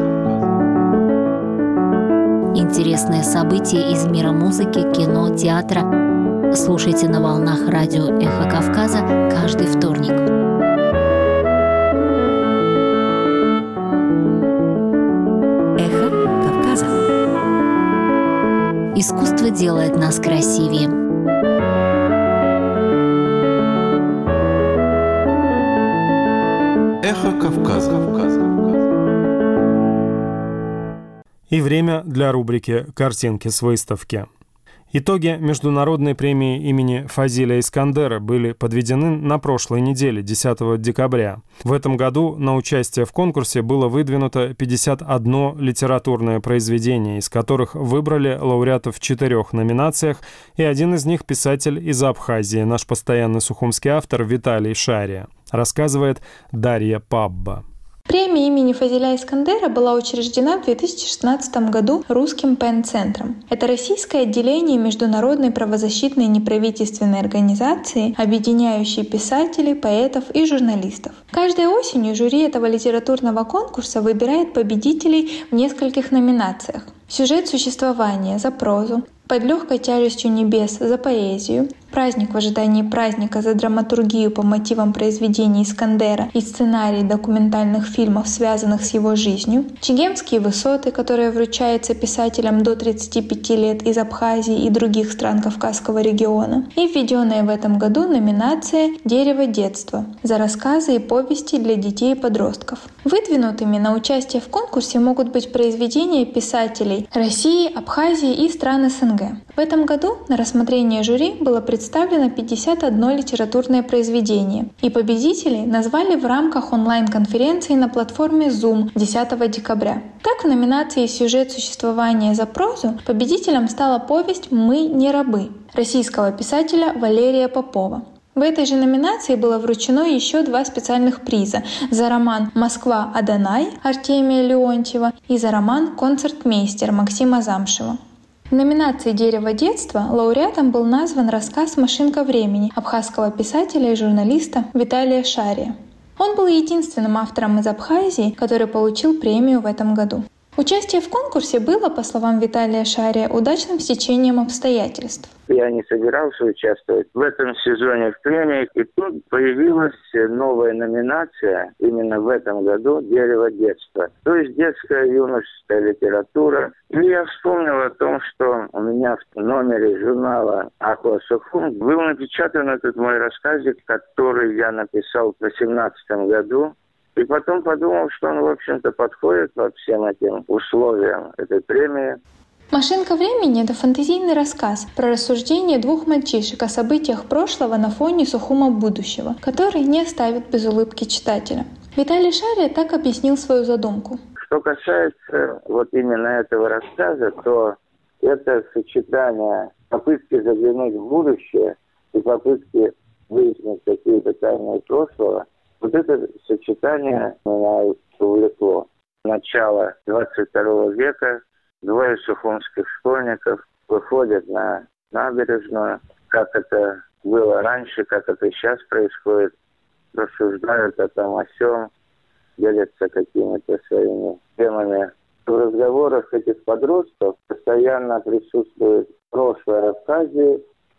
Интересные события из мира музыки, кино, театра. Слушайте на волнах радио Эхо Кавказа каждый вторник. Эхо Кавказа. Искусство делает нас красивее. Эхо Кавказа. И время для рубрики «Картинки с выставки». Итоги Международной премии имени Фазиля Искандера были подведены на прошлой неделе, 10 декабря. В этом году на участие в конкурсе было выдвинуто 51 литературное произведение, из которых выбрали лауреатов в 4 номинациях, и один из них — писатель из Абхазии, наш постоянный сухумский автор Виталий Шария. Рассказывает Дарья Пабба. Премия имени Фазиля Искандера была учреждена в 2016 году Русским ПЕН-центром. Это российское отделение международной правозащитной неправительственной организации, объединяющей писателей, поэтов и журналистов. Каждой осенью жюри этого литературного конкурса выбирает победителей в нескольких номинациях. Сюжет существования за прозу, «Под легкой тяжестью небес» за поэзию, «Праздник в ожидании праздника» за драматургию по мотивам произведений Искандера и сценарий документальных фильмов, связанных с его жизнью, «Чегемские высоты», которые вручаются писателям до 35 лет из Абхазии и других стран Кавказского региона, и введенная в этом году номинация «Дерево детства» за рассказы и повести для детей и подростков. Выдвинутыми на участие в конкурсе могут быть произведения писателей России, Абхазии и стран СНГ. В этом году на рассмотрение жюри было представлено 51 литературное произведение, и победителей назвали в рамках онлайн-конференции на платформе Zoom 10 декабря. Так, в номинации «Сюжет существования за прозу» победителем стала повесть «Мы не рабы» российского писателя Валерия Попова. В этой же номинации было вручено еще 2 специальных приза за роман «Москва Адонай» Артемия Леонтьева и за роман «Концертмейстер» Максима Замшева. В номинации «Дерево детства» лауреатом был назван рассказ «Машинка времени» абхазского писателя и журналиста Виталия Шария. Он был единственным автором из Абхазии, который получил премию в этом году. Участие в конкурсе было, по словам Виталия Шария, удачным стечением обстоятельств. Я не собирался участвовать в этом сезоне в премиях, и тут появилась новая номинация именно в этом году «Дерево детства», то есть детская юношеская литература. И я вспомнил о том, что у меня в номере журнала «Ахуа Сухум» был напечатан этот мой рассказик, который я написал в 2018 году. И потом подумал, что он, в общем-то, подходит по всем этим условиям этой премии. «Машинка времени» — это фэнтезийный рассказ про рассуждение 2 мальчишек о событиях прошлого на фоне Сухума будущего, который не оставит без улыбки читателя. Виталий Шария так объяснил свою задумку. Что касается вот именно этого рассказа, то это сочетание попытки заглянуть в будущее и попытки выяснить какие-то тайны прошлого. Вот это сочетание меня увлекло. Начало 22 века, 2 сухумских школьников выходят на набережную, как это было раньше, как это сейчас происходит, рассуждают о том, о сём, делятся какими-то своими темами. В разговорах этих подростков постоянно присутствует прошлое рассказе.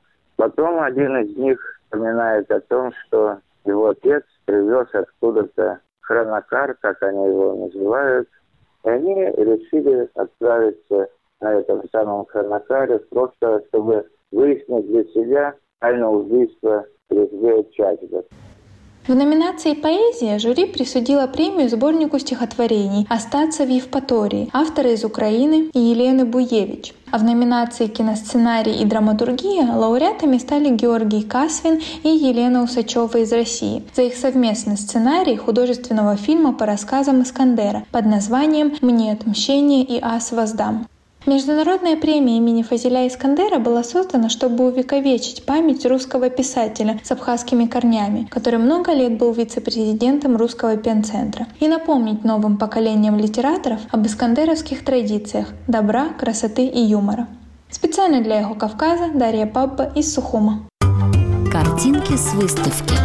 Потом один из них вспоминает о том, что его отец привез откуда-то хронокар, как они его называют, и они решили отправиться на этом самом хронокаре просто, чтобы выяснить для себя тайну убийства Резгея Чачга. В номинации «Поэзия» жюри присудило премию сборнику стихотворений «Остаться в Евпатории» автора из Украины и Елены Буевич. А в номинации «Киносценарий и драматургия» лауреатами стали Георгий Касвин и Елена Усачева из России за их совместный сценарий художественного фильма по рассказам Искандера под названием «Мне отмщение и ас воздам». Международная премия имени Фазиля Искандера была создана, чтобы увековечить память русского писателя с абхазскими корнями, который много лет был вице-президентом Русского пенцентра, и напомнить новым поколениям литераторов об искандеровских традициях добра, красоты и юмора. Специально для «Эхо Кавказа» Дарья Бабба из Сухума. Картинки с выставки.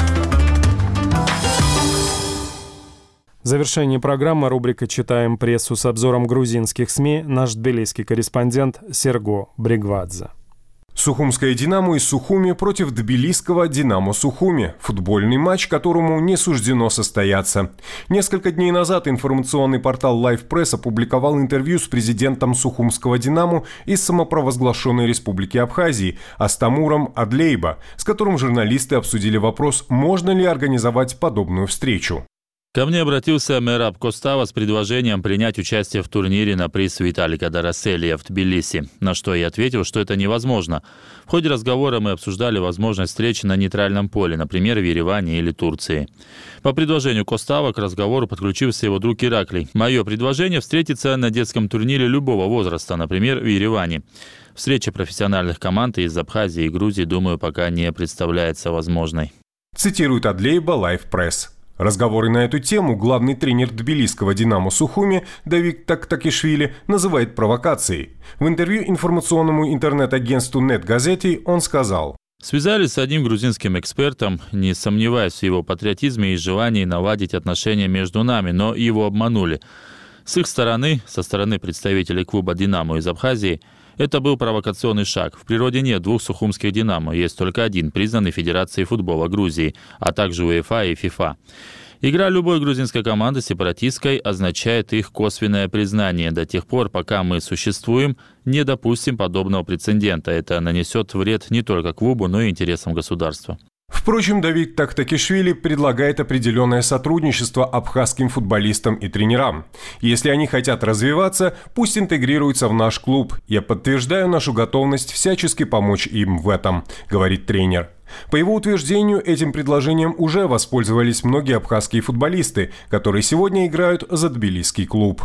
В завершении программы рубрика «Читаем прессу» с обзором грузинских СМИ наш тбилисский корреспондент Серго Бригвадзе. Сухумская «Динамо» из Сухуми против тбилисского «Динамо Сухуми». Футбольный матч, которому не суждено состояться. Несколько дней назад информационный портал Live Press опубликовал интервью с президентом Сухумского «Динамо» из самопровозглашенной Республики Абхазии Астамуром Адлейба, с которым журналисты обсудили вопрос, можно ли организовать подобную встречу. Ко мне обратился Мераб Костава с предложением принять участие в турнире на приз Виталика Дараселия в Тбилиси, на что я ответил, что это невозможно. В ходе разговора мы обсуждали возможность встречи на нейтральном поле, например, в Ереване или Турции. По предложению Костава к разговору подключился его друг Ираклий. Мое предложение – встретиться на детском турнире любого возраста, например, в Ереване. Встреча профессиональных команд из Абхазии и Грузии, думаю, пока не представляется возможной. Цитирует Адлейба Live Press. Разговоры на эту тему главный тренер тбилисского «Динамо Сухуми» Давид Тактакишвили называет провокацией. В интервью информационному интернет-агентству «Нет-Газети» он сказал: «Связались с одним грузинским экспертом, не сомневаясь в его патриотизме и желании наладить отношения между нами, но его обманули. С их стороны, со стороны представителей клуба «Динамо» из Абхазии, это был провокационный шаг. В природе нет двух сухумских «Динамо», есть только один, признанный Федерацией футбола Грузии, а также УЕФА и ФИФА. Игра любой грузинской команды сепаратистской означает их косвенное признание. До тех пор, пока мы существуем, не допустим подобного прецедента. Это нанесет вред не только клубу, но и интересам государства». Впрочем, Давид Тактакишвили предлагает определенное сотрудничество абхазским футболистам и тренерам. Если они хотят развиваться, пусть интегрируются в наш клуб. Я подтверждаю нашу готовность всячески помочь им в этом, говорит тренер. По его утверждению, этим предложением уже воспользовались многие абхазские футболисты, которые сегодня играют за тбилисский клуб.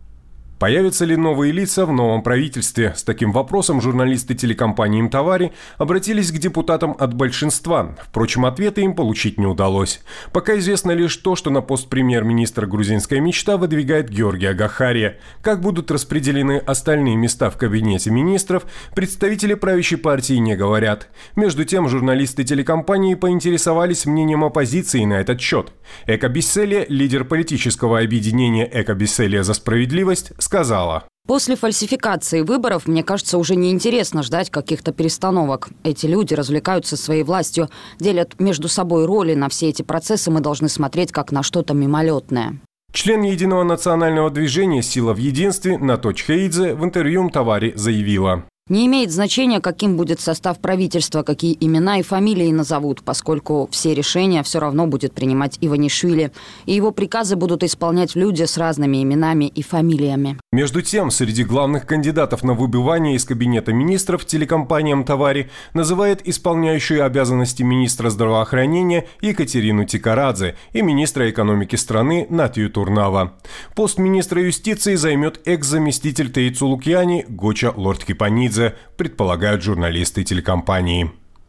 Появятся ли новые лица в новом правительстве? С таким вопросом журналисты телекомпании «Мтавари» обратились к депутатам от большинства. Впрочем, ответы им получить не удалось. Пока известно лишь то, что на пост премьер-министра грузинская мечта выдвигает Георгия Гахария. Как будут распределены остальные места в кабинете министров, представители правящей партии не говорят. Между тем, журналисты телекомпании поинтересовались мнением оппозиции на этот счет. Эка Бисселия, лидер политического объединения «Эка Бисселия за справедливость», сказала: «После фальсификации выборов, мне кажется, уже неинтересно ждать каких-то перестановок. Эти люди развлекаются своей властью, делят между собой роли. На все эти процессы мы должны смотреть как на что-то мимолетное». Член Единого национального движения «Сила в единстве» Наточ Хеидзе в интервью «Мтавари» заявила: «Не имеет значения, каким будет состав правительства, какие имена и фамилии назовут, поскольку все решения все равно будет принимать Иванишвили, и его приказы будут исполнять люди с разными именами и фамилиями». Между тем, среди главных кандидатов на выбывание из кабинета министров телекомпания «Мтавари» называет исполняющую обязанности министра здравоохранения Екатерину Тикарадзе и министра экономики страны Натию Турнава. Пост министра юстиции займет экс-заместитель Тейцу Лукьяни Гоча Лордкипанидзе, предполагают журналисты телекомпании.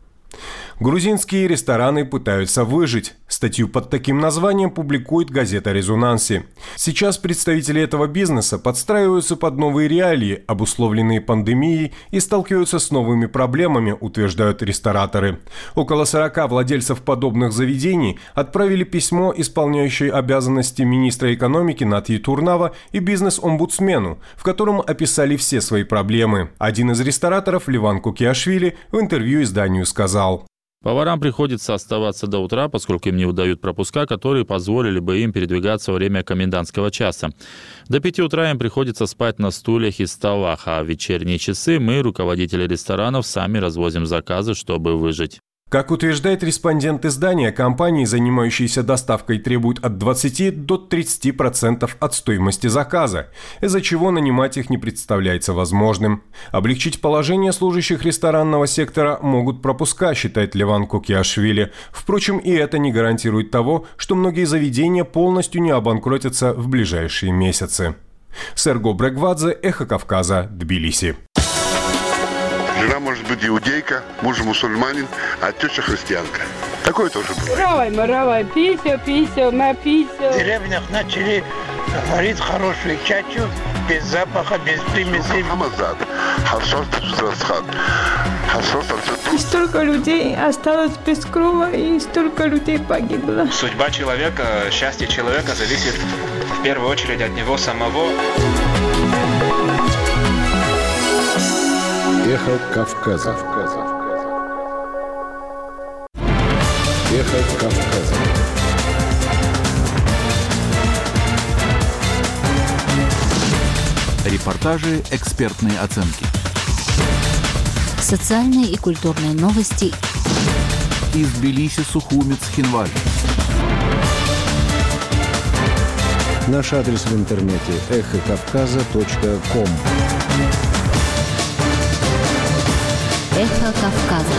Грузинские рестораны пытаются выжить. Статью под таким названием публикует газета «Резонанси». Сейчас представители этого бизнеса подстраиваются под новые реалии, обусловленные пандемией, и сталкиваются с новыми проблемами, утверждают рестораторы. Около 40 владельцев подобных заведений отправили письмо исполняющей обязанности министра экономики Натии Турнава и бизнес-омбудсмену, в котором описали все свои проблемы. Один из рестораторов, Ливан Кукиашвили, в интервью изданию сказал: «Поварам приходится оставаться до утра, поскольку им не выдают пропуска, которые позволили бы им передвигаться во время комендантского часа. До 5 утра им приходится спать на стульях и столах, а в вечерние часы мы, руководители ресторанов, сами развозим заказы, чтобы выжить». Как утверждает респондент издания, компании, занимающиеся доставкой, требуют от 20 до 30% от стоимости заказа, из-за чего нанимать их не представляется возможным. Облегчить положение служащих ресторанного сектора могут пропуска, считает Леван Кокиашвили. Впрочем, и это не гарантирует того, что многие заведения полностью не обанкротятся в ближайшие месяцы. Серго Брегвадзе, Эхо Кавказа, Тбилиси. Жена может быть иудейка, муж мусульманин, а теща христианка. Такое тоже бывает. Равай, пися, напися. В деревнях начали варить хорошую чачу, без запаха, без примесей. И столько людей осталось без крова, и столько людей погибло. Судьба человека, счастье человека зависит в первую очередь от него самого. Эхо Кавказа. Эхо Кавказа. Репортажи, экспертные оценки. Социальные и культурные новости. Из Тбилиси, Сухумец, Хинваль. Наш адрес в интернете эхокавказа.ком. Эхо Кавказа.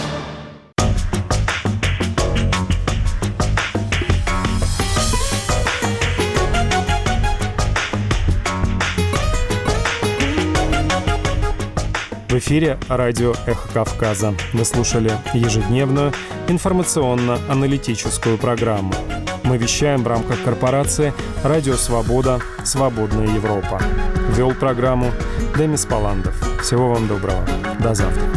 В эфире радио «Эхо Кавказа». Вы слушали ежедневную информационно-аналитическую программу. Мы вещаем в рамках корпорации «Радио Свобода. Свободная Европа». Вел программу Демис Паландов. Всего вам доброго. До завтра.